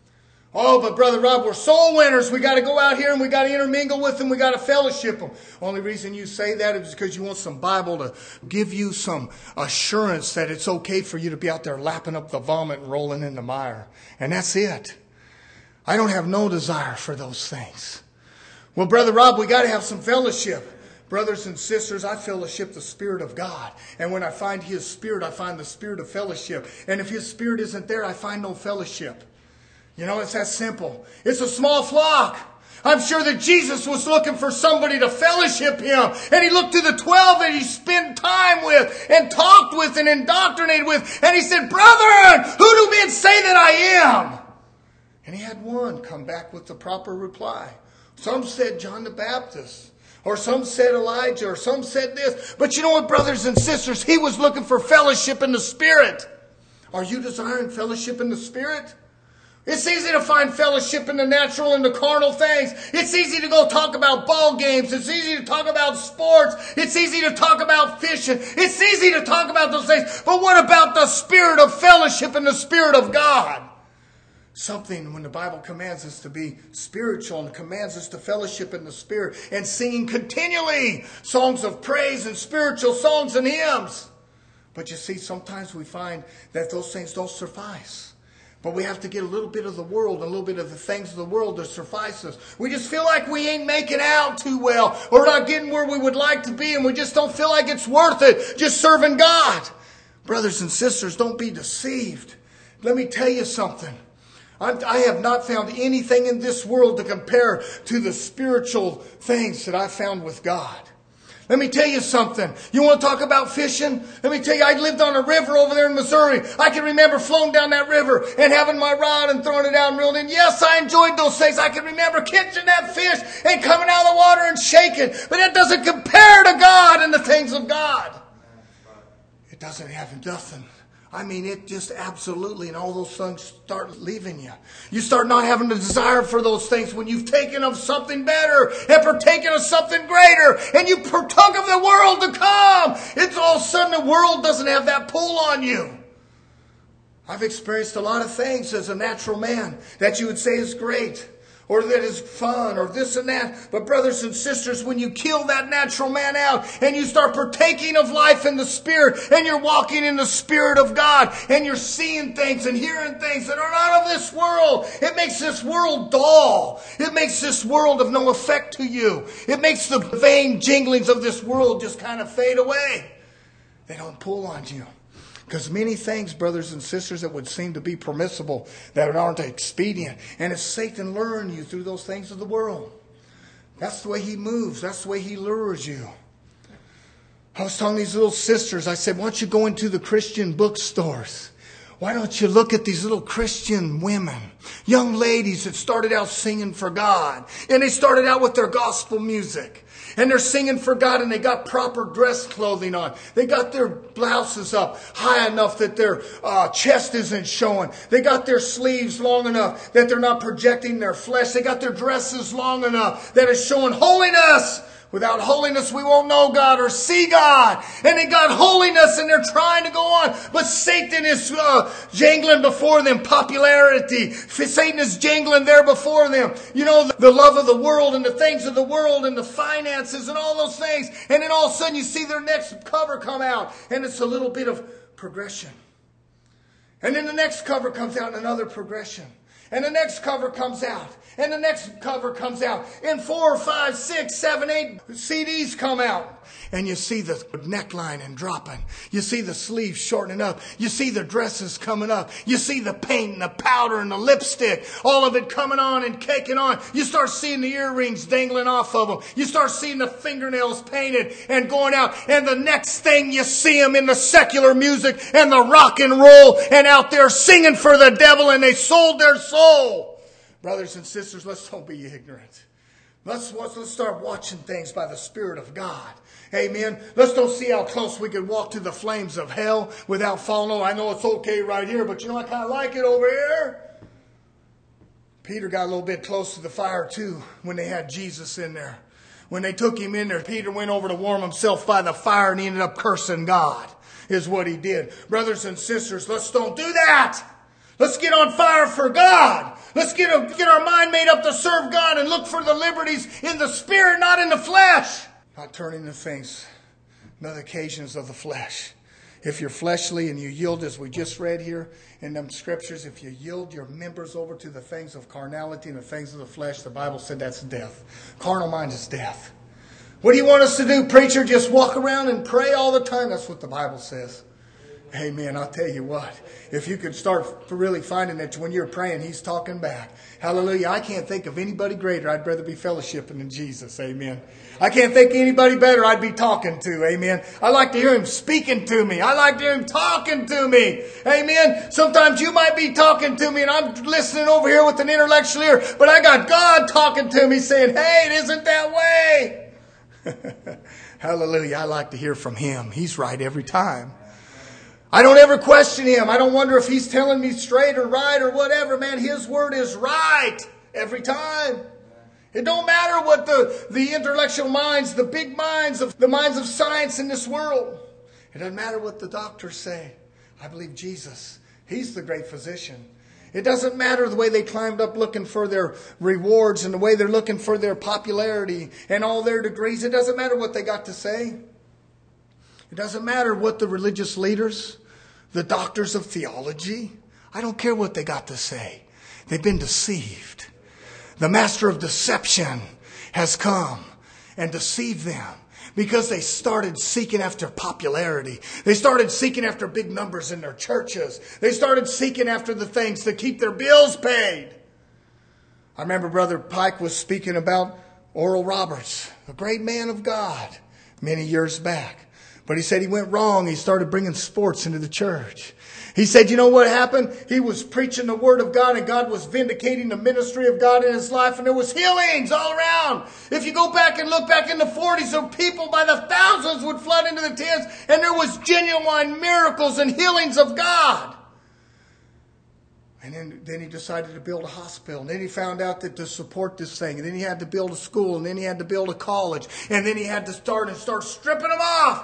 Oh, but Brother Rob, we're soul winners. We got to go out here and we got to intermingle with them. We got to fellowship them. Only reason you say that is because you want some Bible to give you some assurance that it's okay for you to be out there lapping up the vomit and rolling in the mire. And that's it. I don't have no desire for those things. Well, Brother Rob, we got to have some fellowship. Brothers and sisters, I fellowship the Spirit of God. And when I find His Spirit, I find the spirit of fellowship. And if His Spirit isn't there, I find no fellowship. It's that simple. It's a small flock. I'm sure that Jesus was looking for somebody to fellowship Him. And He looked to the 12 that He spent time with and talked with and indoctrinated with. And He said, brethren, who do men say that I am? And He had one come back with the proper reply. Some said John the Baptist. Or some said Elijah, or some said this. But you know what, brothers and sisters? He was looking for fellowship in the Spirit. Are you desiring fellowship in the Spirit? It's easy to find fellowship in the natural and the carnal things. It's easy to go talk about ball games. It's easy to talk about sports. It's easy to talk about fishing. It's easy to talk about those things. But what about the spirit of fellowship and the Spirit of God? Something when the Bible commands us to be spiritual and commands us to fellowship in the Spirit and singing continually songs of praise and spiritual songs and hymns. But you see, sometimes we find that those things don't suffice. But we have to get a little bit of the world, a little bit of the things of the world to suffice us. We just feel like we ain't making out too well, or not getting where we would like to be, and we just don't feel like it's worth it just serving God. Brothers and sisters, don't be deceived. Let me tell you something. I have not found anything in this world to compare to the spiritual things that I found with God. Let me tell you something. You want to talk about fishing? Let me tell you, I lived on a river over there in Missouri. I can remember floating down that river and having my rod and throwing it out and reeling in. Yes, I enjoyed those things. I can remember catching that fish and coming out of the water and shaking. But that doesn't compare to God and the things of God. It doesn't have nothing. I mean, it just absolutely, and all those things start leaving you. You start not having a desire for those things when you've taken of something better and partaken of something greater, and you partook of the world to come. It's all of a sudden the world doesn't have that pull on you. I've experienced a lot of things as a natural man that you would say is great. or that is fun, or this and that. But brothers and sisters, when you kill that natural man out and you start partaking of life in the Spirit, and you're walking in the Spirit of God, and you're seeing things and hearing things that are not of this world, it makes this world dull. It makes this world of no effect to you. It makes the vain jinglings of this world just kind of fade away. They don't pull on you. Because many things, brothers and sisters, that would seem to be permissible, that aren't expedient. And it's Satan luring you through those things of the world. That's the way he moves. That's the way he lures you. I was telling these little sisters, I said, why don't you go into the Christian bookstores? Why don't you look at these little Christian women, young ladies that started out singing for God. And they started out with their gospel music. And they're singing for God, and they got proper dress clothing on. They got their blouses up high enough that their chest isn't showing. They got their sleeves long enough that they're not projecting their flesh. They got their dresses long enough that it's showing holiness. Without holiness, we won't know God or see God. And they got holiness, and they're trying to go on. But Satan is jangling before them popularity. Satan is jangling there before them. You know, the love of the world and the things of the world and the finances and all those things. And then all of a sudden you see their next cover come out. And it's a little bit of progression. And then the next cover comes out, and another progression. And the next cover comes out. And the next cover comes out. And 4, 5, 6, 7, 8 CDs come out. And you see the neckline and dropping. You see the sleeves shortening up. You see the dresses coming up. You see the paint and the powder and the lipstick. All of it coming on and caking on. You start seeing the earrings dangling off of them. You start seeing the fingernails painted and going out. And the next thing you see them in the secular music and the rock and roll and out there singing for the devil, and they sold their soul. Brothers and sisters, let's don't be ignorant. Let's start watching things by the Spirit of God. Amen. Let's don't see how close we can walk to the flames of hell without falling over. I know it's okay right here, but you know, I kind of like it over here. Peter got a little bit close to the fire too when they had Jesus in there. When they took him in there, Peter went over to warm himself by the fire, and he ended up cursing God, is what he did. Brothers and sisters, let's don't do that. Let's get on fire for God. Let's get our mind made up to serve God and look for the liberties in the Spirit, not in the flesh. Not turning to things, not occasions of the flesh. If you're fleshly and you yield, as we just read here in them scriptures, if you yield your members over to the things of carnality and the things of the flesh, the Bible said that's death. Carnal mind is death. What do you want us to do, preacher? Just walk around and pray all the time? That's what the Bible says. Amen. I'll tell you what. If you could start really finding that when you're praying, He's talking back. Hallelujah. I can't think of anybody greater. I'd rather be fellowshipping than Jesus. Amen. I can't think of anybody better I'd be talking to. Amen. I like to hear Him speaking to me. I like to hear Him talking to me. Amen. Sometimes you might be talking to me and I'm listening over here with an intellectual ear, but I got God talking to me saying, hey, it isn't that way. Hallelujah. I like to hear from Him. He's right every time. I don't ever question Him. I don't wonder if He's telling me straight or right or whatever. Man, His word is right every time. It don't matter what the intellectual minds, the big minds of the minds of science in this world. It doesn't matter what the doctors say. I believe Jesus. He's the great physician. It doesn't matter the way they climbed up looking for their rewards and the way they're looking for their popularity and all their degrees. It doesn't matter what they got to say. It doesn't matter what the religious leaders, the doctors of theology, I don't care what they got to say. They've been deceived. The master of deception has come and deceived them because they started seeking after popularity. They started seeking after big numbers in their churches. They started seeking after the things to keep their bills paid. I remember Brother Pike was speaking about Oral Roberts, a great man of God, many years back. But he said he went wrong. He started bringing sports into the church. He said, you know what happened? He was preaching the Word of God, and God was vindicating the ministry of God in his life, and there was healings all around. If you go back and look back in the 40s, there were people by the thousands would flood into the tents, and there was genuine miracles and healings of God. And then he decided to build a hospital. And then he found out that to support this thing, and then he had to build a school, and then he had to build a college, and then he had to start stripping them off.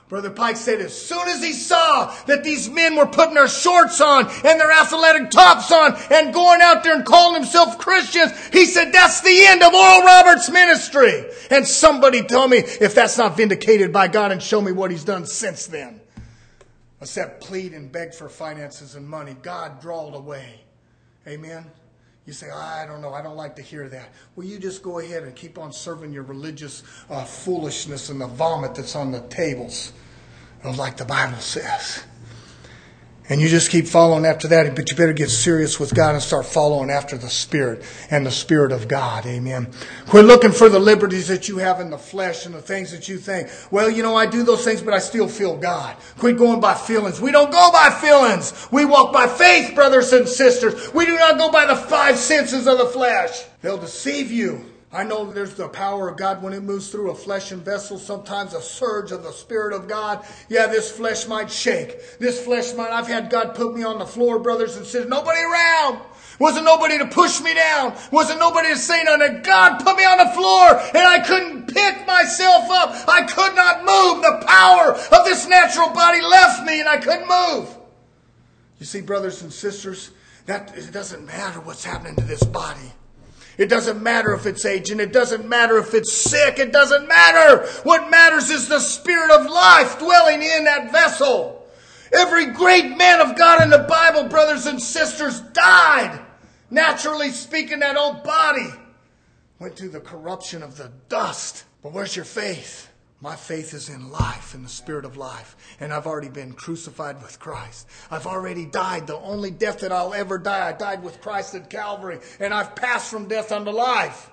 Brother Pike said as soon as he saw that these men were putting their shorts on and their athletic tops on and going out there and calling themselves Christians, he said, that's the end of Oral Roberts' ministry. And somebody tell me if that's not vindicated by God and show me what he's done since then. Except plead and beg for finances and money. God drawled away. Amen. You say, I don't know, I don't like to hear that. Well, you just go ahead and keep on serving your religious foolishness and the vomit that's on the tables, like the Bible says. And you just keep following after that, but you better get serious with God and start following after the Spirit and the Spirit of God. Amen. Quit looking for the liberties that you have in the flesh and the things that you think, well, you know, I do those things, but I still feel God. Quit going by feelings. We don't go by feelings. We walk by faith, brothers and sisters. We do not go by the five senses of the flesh. They'll deceive you. I know there's the power of God when it moves through a fleshen vessel. Sometimes a surge of the Spirit of God. Yeah, this flesh might shake. I've had God put me on the floor, brothers and sisters. Nobody around. Wasn't nobody to push me down. Wasn't nobody to say nothing. God put me on the floor and I couldn't pick myself up. I could not move. The power of this natural body left me and I couldn't move. You see, brothers and sisters, it doesn't matter what's happening to this body. It doesn't matter if it's aging. It doesn't matter if it's sick. It doesn't matter. What matters is the Spirit of life dwelling in that vessel. Every great man of God in the Bible, brothers and sisters, died. Naturally speaking, that old body went through the corruption of the dust. But where's your faith? My faith is in life, in the Spirit of life. And I've already been crucified with Christ. I've already died. The only death that I'll ever die, I died with Christ at Calvary. And I've passed from death unto life.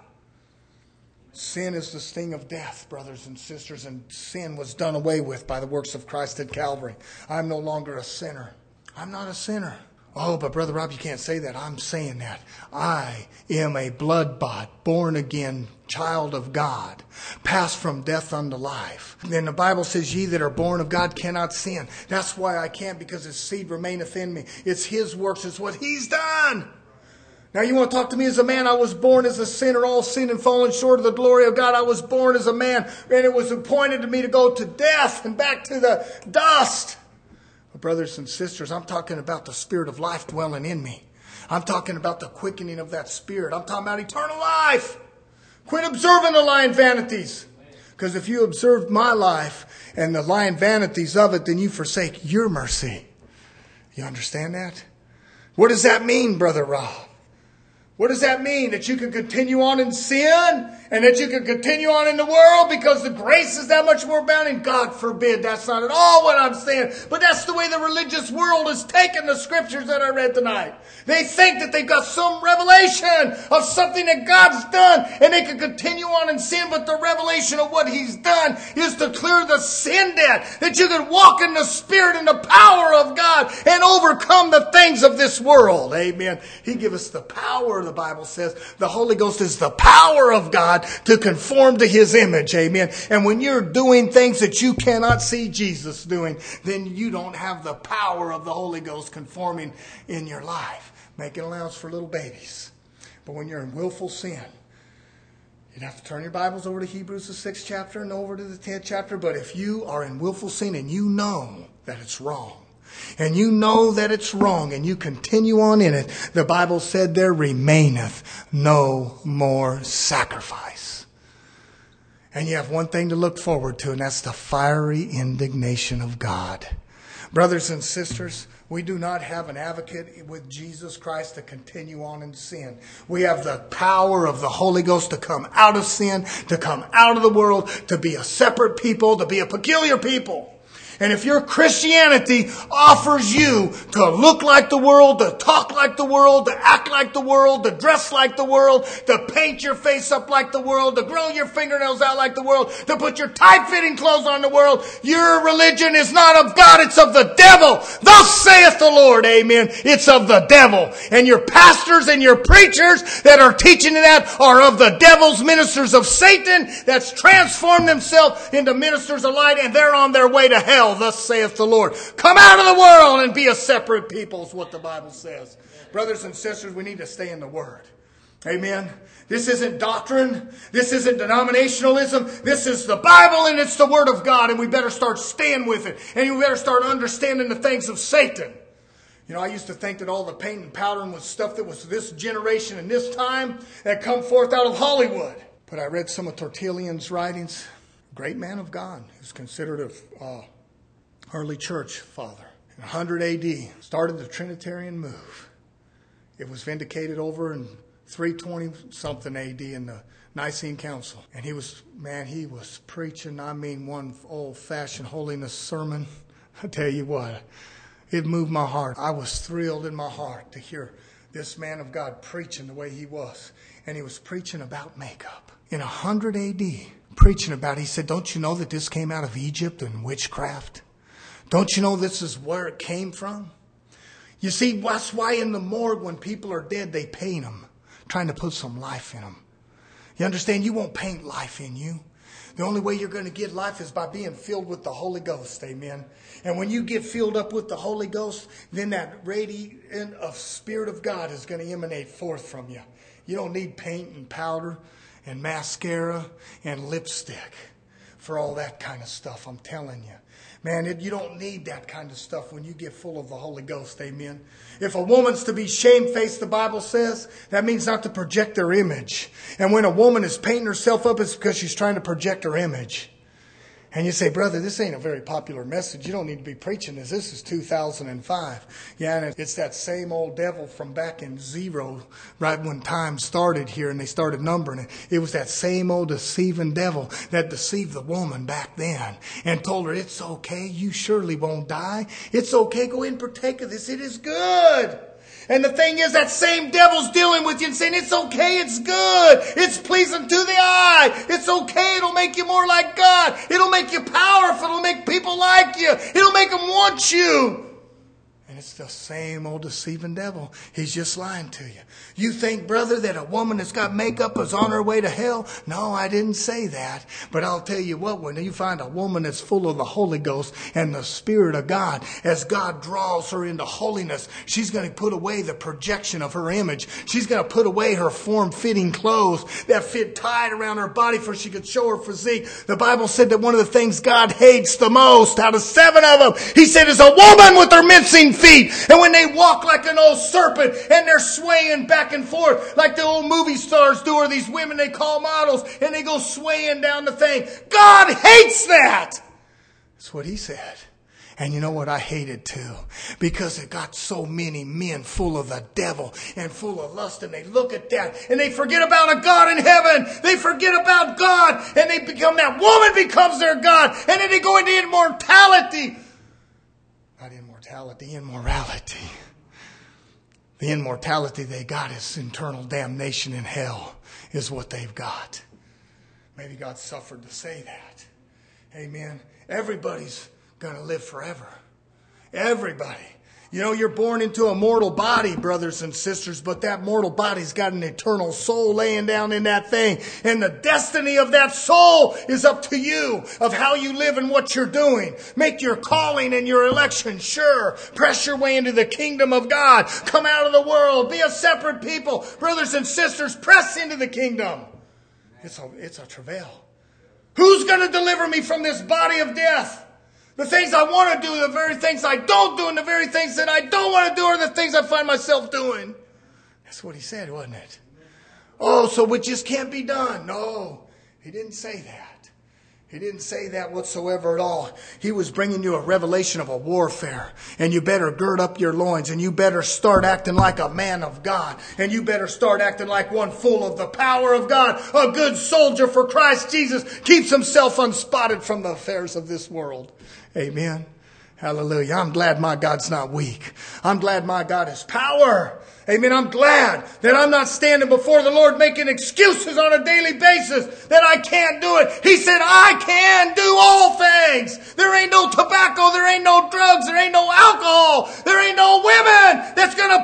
Sin is the sting of death, brothers and sisters. And sin was done away with by the works of Christ at Calvary. I'm no longer a sinner. I'm not a sinner. Oh, but Brother Rob, you can't say that. I'm saying that. I am a blood-bought, born-again child of God, passed from death unto life. And then the Bible says, ye that are born of God cannot sin. That's why I can't, because his seed remaineth in me. It's his works. It's what he's done. Now you want to talk to me as a man? I was born as a sinner, all sinned and fallen short of the glory of God. I was born as a man, and it was appointed to me to go to death and back to the dust. Brothers and sisters, I'm talking about the Spirit of life dwelling in me. I'm talking about the quickening of that Spirit. I'm talking about eternal life. Quit observing the lying vanities. Because if you observe my life and the lying vanities of it, then you forsake your mercy. You understand that? What does that mean, Brother Rob? What does that mean? That you can continue on in sin and that you can continue on in the world because the grace is that much more abounding? God forbid. That's not at all what I'm saying. But that's the way the religious world has taken the scriptures that I read tonight. They think that they've got some revelation of something that God's done and they can continue on in sin. But the revelation of what he's done is to clear the sin debt. That you can walk in the Spirit and the power of God and overcome the things of this world. Amen. He gives us the power. The Bible says the Holy Ghost is the power of God to conform to his image. Amen. And when you're doing things that you cannot see Jesus doing, then you don't have the power of the Holy Ghost conforming in your life. Making allowance for little babies. But when you're in willful sin, you'd have to turn your Bibles over to Hebrews, the 6th chapter, and over to the 10th chapter. But if you are in willful sin and you know that it's wrong, and you know that it's wrong, and you continue on in it, the Bible said there remaineth no more sacrifice. And you have one thing to look forward to, and that's the fiery indignation of God. Brothers and sisters, we do not have an advocate with Jesus Christ to continue on in sin. We have the power of the Holy Ghost to come out of sin, to come out of the world, to be a separate people, to be a peculiar people. And if your Christianity offers you to look like the world, to talk like the world, to act like the world, to dress like the world, to paint your face up like the world, to grow your fingernails out like the world, to put your tight-fitting clothes on the world, your religion is not of God, it's of the devil. Thus saith the Lord, amen. It's of the devil. And your pastors and your preachers that are teaching that are of the devil's ministers of Satan that's transformed themselves into ministers of light, and they're on their way to hell. Thus saith the Lord. Come out of the world and be a separate people is what the Bible says. Brothers and sisters, we need to stay in the Word. Amen. This isn't doctrine. This isn't denominationalism. This is the Bible and it's the Word of God. And we better start staying with it. And we better start understanding the things of Satan. You know, I used to think that all the paint and powdering was stuff that was this generation and this time that come forth out of Hollywood. But I read some of Tertullian's writings. Great man of God. He was considered a early church father. In 100 A.D. started the Trinitarian move. It was vindicated over in 320-something A.D. in the Nicene Council. And he was preaching, one old-fashioned holiness sermon. I tell you what, it moved my heart. I was thrilled in my heart to hear this man of God preaching the way he was. And he was preaching about makeup. In 100 A.D., preaching about it, he said, don't you know that this came out of Egypt and witchcraft? Don't you know this is where it came from? You see, that's why in the morgue when people are dead, they paint them, trying to put some life in them. You understand? You won't paint life in you. The only way you're going to get life is by being filled with the Holy Ghost. Amen. And when you get filled up with the Holy Ghost, then that radiant of Spirit of God is going to emanate forth from you. You don't need paint and powder and mascara and lipstick for all that kind of stuff. I'm telling you. Man, you don't need that kind of stuff when you get full of the Holy Ghost. Amen. If a woman's to be shamefaced, the Bible says, that means not to project their image. And when a woman is painting herself up, it's because she's trying to project her image. And you say, brother, this ain't a very popular message. You don't need to be preaching this. This is 2005. Yeah, and it's that same old devil from back in zero, right when time started here and they started numbering it. It was that same old deceiving devil that deceived the woman back then and told her, it's okay. You surely won't die. It's okay. Go and partake of this. It is good. And the thing is, that same devil's dealing with you and saying, it's okay, it's good, it's pleasing to the eye, it's okay, it'll make you more like God, it'll make you powerful, it'll make people like you, it'll make them want you. And it's the same old deceiving devil. He's just lying to you. You think, brother, that a woman that's got makeup is on her way to hell? No, I didn't say that. But I'll tell you what, when you find a woman that's full of the Holy Ghost and the Spirit of God, as God draws her into holiness, she's going to put away the projection of her image. She's going to put away her form-fitting clothes that fit tight around her body for she could show her physique. The Bible said that one of the things God hates the most out of 7 of them, He said, is a woman with her mincing feet. And when they walk like an old serpent and they're swaying back and forth like the old movie stars do, or these women they call models, and they go swaying down the thing. God hates that. That's what He said. And you know what? I hate it too. Because it got so many men full of the devil and full of lust, and they look at that and they forget about a God in heaven. They forget about God and they become, that woman becomes their God. And then they go into immortality. Not immortality, immorality. The immortality they got is eternal damnation in hell is what they've got. Maybe God suffered to say that. Amen. Everybody's going to live forever. Everybody. You know, you're born into a mortal body, brothers and sisters, but that mortal body's got an eternal soul laying down in that thing. And the destiny of that soul is up to you, of how you live and what you're doing. Make your calling and your election sure. Press your way into the kingdom of God. Come out of the world. Be a separate people. Brothers and sisters, press into the kingdom. It's a travail. Who's going to deliver me from this body of death? The things I want to do, the very things I don't do, and the very things that I don't want to do are the things I find myself doing. That's what He said, wasn't it? Oh, so it just can't be done. No, He didn't say that. He didn't say that whatsoever at all. He was bringing you a revelation of a warfare. And you better gird up your loins. And you better start acting like a man of God. And you better start acting like one full of the power of God. A good soldier for Christ Jesus keeps himself unspotted from the affairs of this world. Amen. Hallelujah. I'm glad my God's not weak. I'm glad my God is power. Amen. I'm glad that I'm not standing before the Lord making excuses on a daily basis that I can't do it. He said, I can do all things. There ain't no tobacco. There ain't no drugs. There ain't no alcohol. There ain't no women that's going to pull me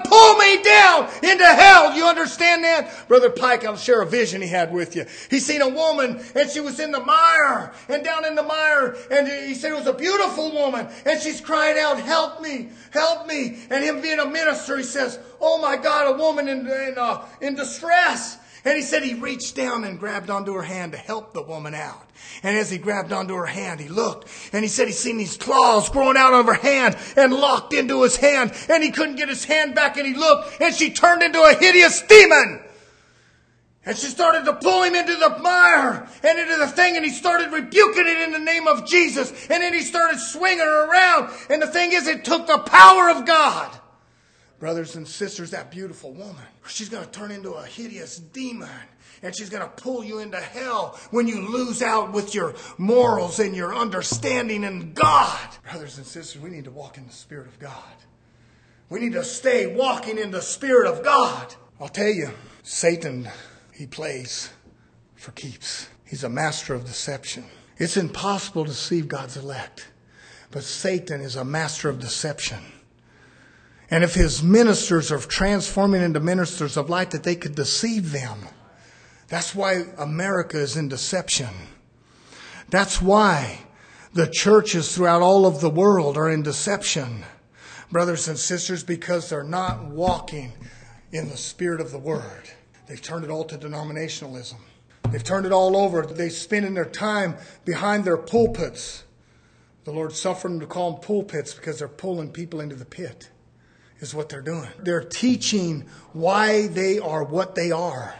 body down into hell. You understand that? Brother Pike, I'll share a vision he had with you. He seen a woman and she was in the mire and down in the mire, and he said it was a beautiful woman, and she's crying out, help me, help me. And him being a minister, he says, oh my God, a woman in distress. And he said he reached down and grabbed onto her hand to help the woman out. And as he grabbed onto her hand, he looked, and he said he seen these claws growing out of her hand and locked into his hand, and he couldn't get his hand back, and he looked, and she turned into a hideous demon. And she started to pull him into the mire and into the thing, and he started rebuking it in the name of Jesus. And then he started swinging her around. And the thing is, it took the power of God. Brothers and sisters, that beautiful woman, she's going to turn into a hideous demon. And she's going to pull you into hell when you lose out with your morals and your understanding in God. Brothers and sisters, we need to walk in the Spirit of God. We need to stay walking in the Spirit of God. I'll tell you, Satan, he plays for keeps. He's a master of deception. It's impossible to deceive God's elect. But Satan is a master of deception. And if his ministers are transforming into ministers of light, that they could deceive them. That's why America is in deception. That's why the churches throughout all of the world are in deception. Brothers and sisters, because they're not walking in the Spirit of the Word. They've turned it all to denominationalism. They've turned it all over. They're spending their time behind their pulpits. The Lord suffered them to call them pulpits because they're pulling people into the pit, is what they're doing. They're teaching why they are what they are.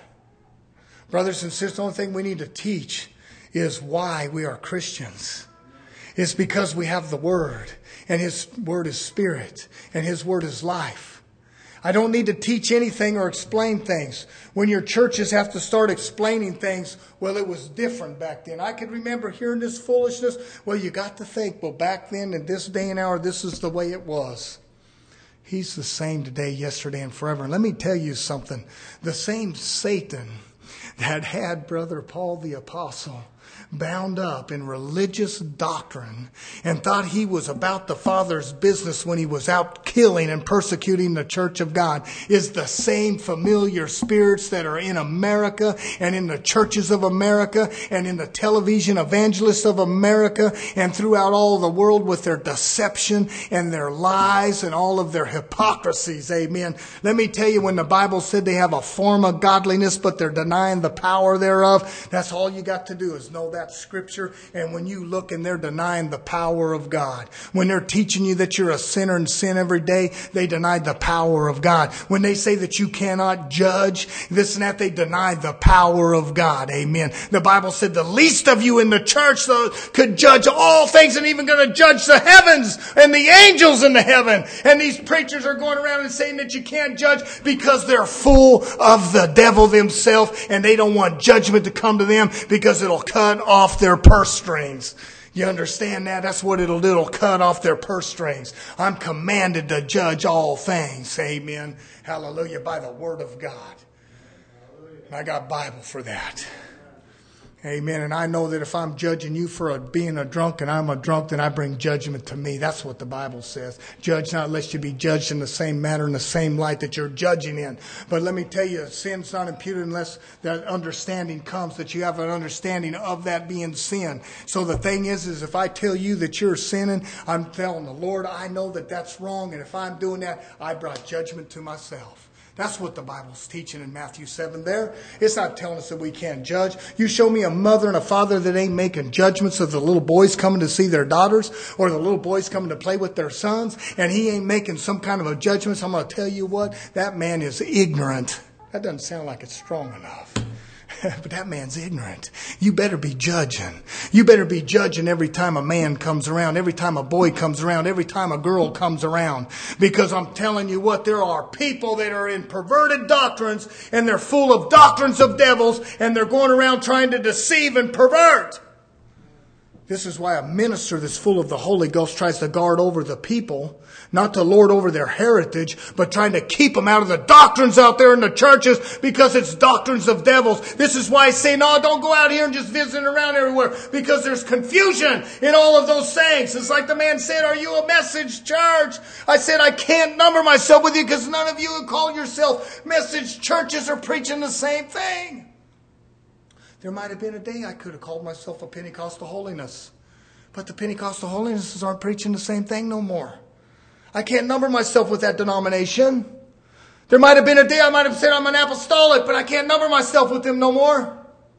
Brothers and sisters, the only thing we need to teach is why we are Christians. It's because we have the Word, and His Word is Spirit, and His Word is life. I don't need to teach anything or explain things. When your churches have to start explaining things, well, it was different back then. I can remember hearing this foolishness. Well, you got to think, well, back then in this day and hour, this is the way it was. He's the same today, yesterday, and forever. And let me tell you something. The same Satan that had Brother Paul the Apostle bound up in religious doctrine and thought he was about the Father's business when he was out killing and persecuting the church of God is the same familiar spirits that are in America and in the churches of America and in the television evangelists of America and throughout all the world with their deception and their lies and all of their hypocrisies. Amen. Let me tell you, when the Bible said they have a form of godliness but they're denying the power thereof, that's all you got to do is know that Scripture. And when you look and they're denying the power of God, when they're teaching you that you're a sinner and sin every day, they denied the power of God. When they say that you cannot judge this and that, they deny the power of God. Amen. The Bible said the least of you in the church could judge all things, and even going to judge the heavens and the angels in the heaven. And these preachers are going around and saying that you can't judge because they're full of the devil themselves, and they don't want judgment to come to them because it'll cut off their purse strings. You understand that? That's what it'll do. It'll cut off their purse strings. I'm commanded to judge all things. Amen. Hallelujah. By the Word of God. I got Bible for that. Amen. And I know that if I'm judging you for being a drunk and I'm a drunk, then I bring judgment to me. That's what the Bible says. Judge not lest you be judged in the same manner, in the same light that you're judging in. But let me tell you, sin's not imputed unless that understanding comes, that you have an understanding of that being sin. So the thing is if I tell you that you're sinning, I'm telling the Lord, I know that that's wrong. And if I'm doing that, I brought judgment to myself. That's what the Bible's teaching in Matthew 7 there. It's not telling us that we can't judge. You show me a mother and a father that ain't making judgments of the little boys coming to see their daughters or the little boys coming to play with their sons, and he ain't making some kind of a judgment. So I'm going to tell you what, that man is ignorant. That doesn't sound like it's strong enough. But that man's ignorant. You better be judging. You better be judging every time a man comes around, every time a boy comes around, every time a girl comes around. Because I'm telling you what, there are people that are in perverted doctrines, and they're full of doctrines of devils, and they're going around trying to deceive and pervert. This is why a minister that's full of the Holy Ghost tries to guard over the people, not to lord over their heritage, but trying to keep them out of the doctrines out there in the churches because it's doctrines of devils. This is why I say, no, don't go out here and just visit around everywhere, because there's confusion in all of those sayings. It's like the man said, are you a message church? I said, I can't number myself with you because none of you who call yourself message churches are preaching the same thing. There might have been a day I could have called myself a Pentecostal holiness. But the Pentecostal holinesses aren't preaching the same thing no more. I can't number myself with that denomination. There might have been a day I might have said I'm an apostolic, but I can't number myself with them no more.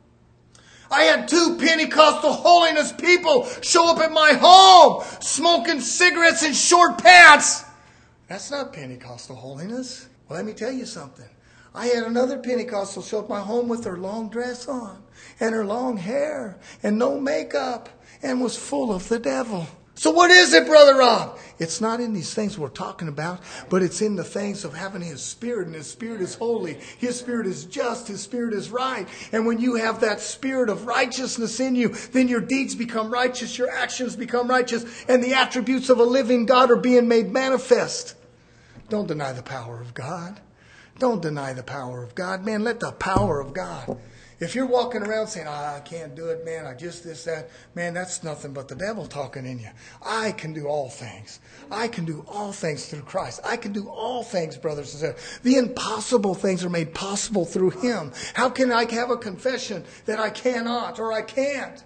I had 2 Pentecostal holiness people show up at my home smoking cigarettes in short pants. That's not Pentecostal holiness. Well, let me tell you something. I had another Pentecostal show up at my home with her long dress on and her long hair and no makeup and was full of the devil. So what is it, Brother Rob? It's not in these things we're talking about, but it's in the things of having His Spirit, and His Spirit is holy. His Spirit is just. His Spirit is right. And when you have that Spirit of righteousness in you, then your deeds become righteous, your actions become righteous, and the attributes of a living God are being made manifest. Don't deny the power of God. Don't deny the power of God. Man, let the power of God. If you're walking around saying, I can't do it, man, I just this, that, man, that's nothing but the devil talking in you. I can do all things. I can do all things through Christ. I can do all things, brothers and sisters. The impossible things are made possible through Him. How can I have a confession that I cannot or I can't?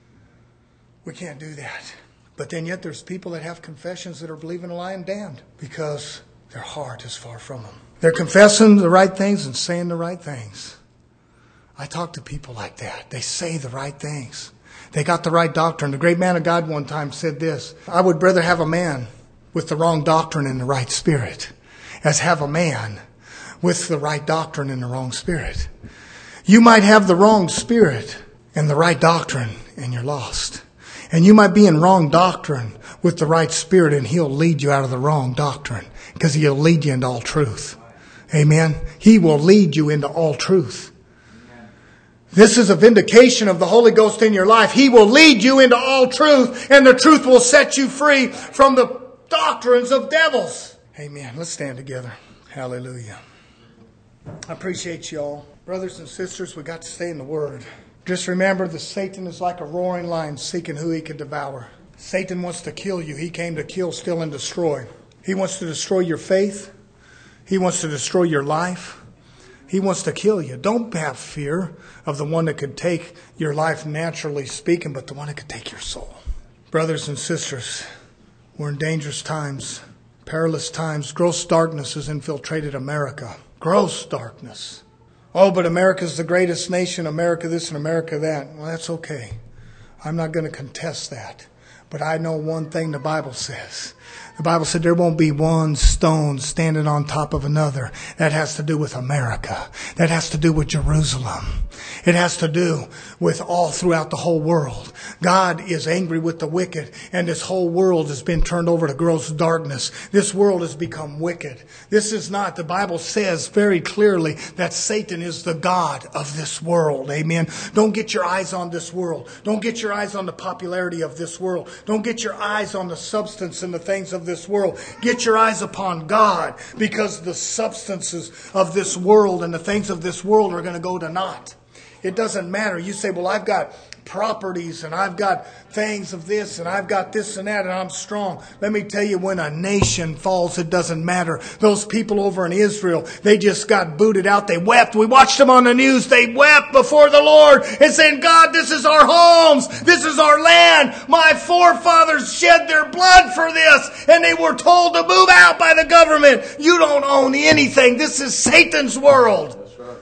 We can't do that. But then yet there's people that have confessions that are believing a lie and damned because their heart is far from them. They're confessing the right things and saying the right things. I talk to people like that. They say the right things. They got the right doctrine. The great man of God one time said this: I would rather have a man with the wrong doctrine and the right spirit as have a man with the right doctrine and the wrong spirit. You might have the wrong spirit and the right doctrine and you're lost. And you might be in wrong doctrine with the right spirit and He'll lead you out of the wrong doctrine because He'll lead you into all truth. Amen. He will lead you into all truth. This is a vindication of the Holy Ghost in your life. He will lead you into all truth, and the truth will set you free from the doctrines of devils. Amen. Let's stand together. Hallelujah. I appreciate you all. Brothers and sisters, we got to stay in the Word. Just remember that Satan is like a roaring lion seeking who he can devour. Satan wants to kill you. He came to kill, steal, and destroy. He wants to destroy your faith. He wants to destroy your life. He wants to kill you. Don't have fear of the one that could take your life naturally speaking, but the one that could take your soul. Brothers and sisters, we're in dangerous times, perilous times. Gross darkness has infiltrated America. Gross darkness. Oh, but America's the greatest nation. America this and America that. Well, that's okay. I'm not going to contest that. But I know one thing the Bible says. The Bible said there won't be one stone standing on top of another. That has to do with America. That has to do with Jerusalem. It has to do with all throughout the whole world. God is angry with the wicked, and this whole world has been turned over to gross darkness. This world has become wicked. This is not, the Bible says very clearly that Satan is the god of this world. Amen. Don't get your eyes on this world. Don't get your eyes on the popularity of this world. Don't get your eyes on the substance and the things of this world. Get your eyes upon God, because the substances of this world and the things of this world are going to go to naught. It doesn't matter. You say, well, I've got properties and I've got things of this and I've got this and that and I'm strong. Let me tell you, when a nation falls, it doesn't matter. Those people over in Israel, they just got booted out. They wept. We watched them on the news. They wept before the Lord and saying, God, this is our homes. This is our land. My forefathers shed their blood for this, and they were told to move out by the government. You don't own anything. This is Satan's world.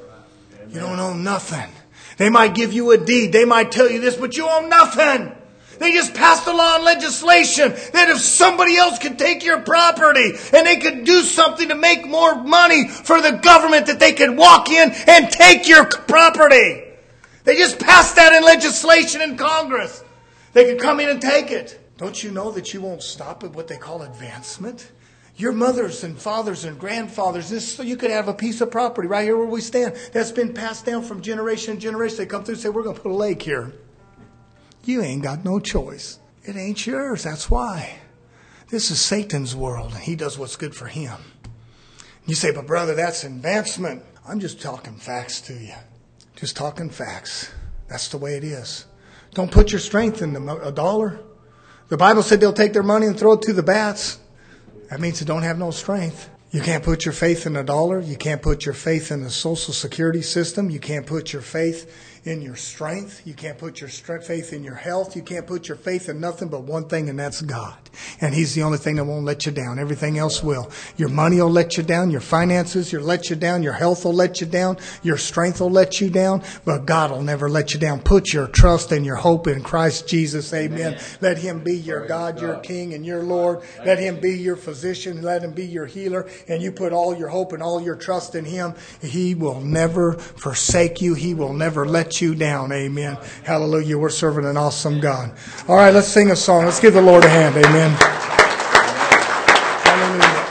You don't own nothing. They might give you a deed. They might tell you this, but you own nothing. They just passed a law and legislation that if somebody else could take your property and they could do something to make more money for the government, that they could walk in and take your property. They just passed that in legislation in Congress. They could come in and take it. Don't you know that you won't stop at what they call advancement? Your mothers and fathers and grandfathers, you could have a piece of property right here where we stand that's been passed down from generation to generation. They come through and say, we're going to put a lake here. You ain't got no choice. It ain't yours. That's why. This is Satan's world, and he does what's good for him. You say, but brother, that's advancement. I'm just talking facts to you. Just talking facts. That's the way it is. Don't put your strength in a dollar. The Bible said they'll take their money and throw it to the bats. That means they don't have no strength. You can't put your faith in a dollar. You can't put your faith in the Social Security system. You can't put your faith in your strength. You can't put your faith in your health. You can't put your faith in nothing but one thing, and that's God. And He's the only thing that won't let you down. Everything else will. Your money will let you down. Your finances will let you down. Your health will let you down. Your strength will let you down. But God will never let you down. Put your trust and your hope in Christ Jesus. Amen. Let Him be your God, your King, and your Lord. Let Him be your physician. Let Him be your healer. And you put all your hope and all your trust in Him. He will never forsake you. He will never let you down. Amen. Hallelujah. We're serving an awesome God. All right, let's sing a song. Let's give the Lord a hand. Amen. Hallelujah.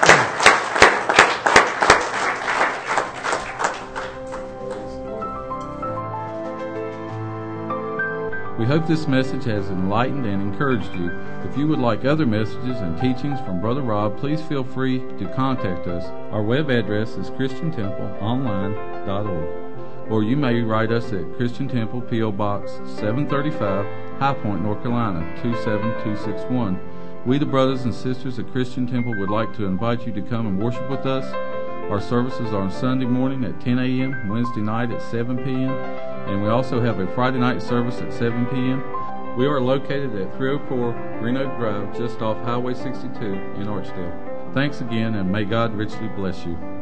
We hope this message has enlightened and encouraged you. If you would like other messages and teachings from Brother Rob, please feel free to contact us. Our web address is christiantempleonline.org. Or you may write us at Christian Temple, P.O. Box 735, High Point, North Carolina, 27261. We, the brothers and sisters at Christian Temple, would like to invite you to come and worship with us. Our services are on Sunday morning at 10 a.m., Wednesday night at 7 p.m., and we also have a Friday night service at 7 p.m. We are located at 304 Green Oak Drive, just off Highway 62 in Archdale. Thanks again, and may God richly bless you.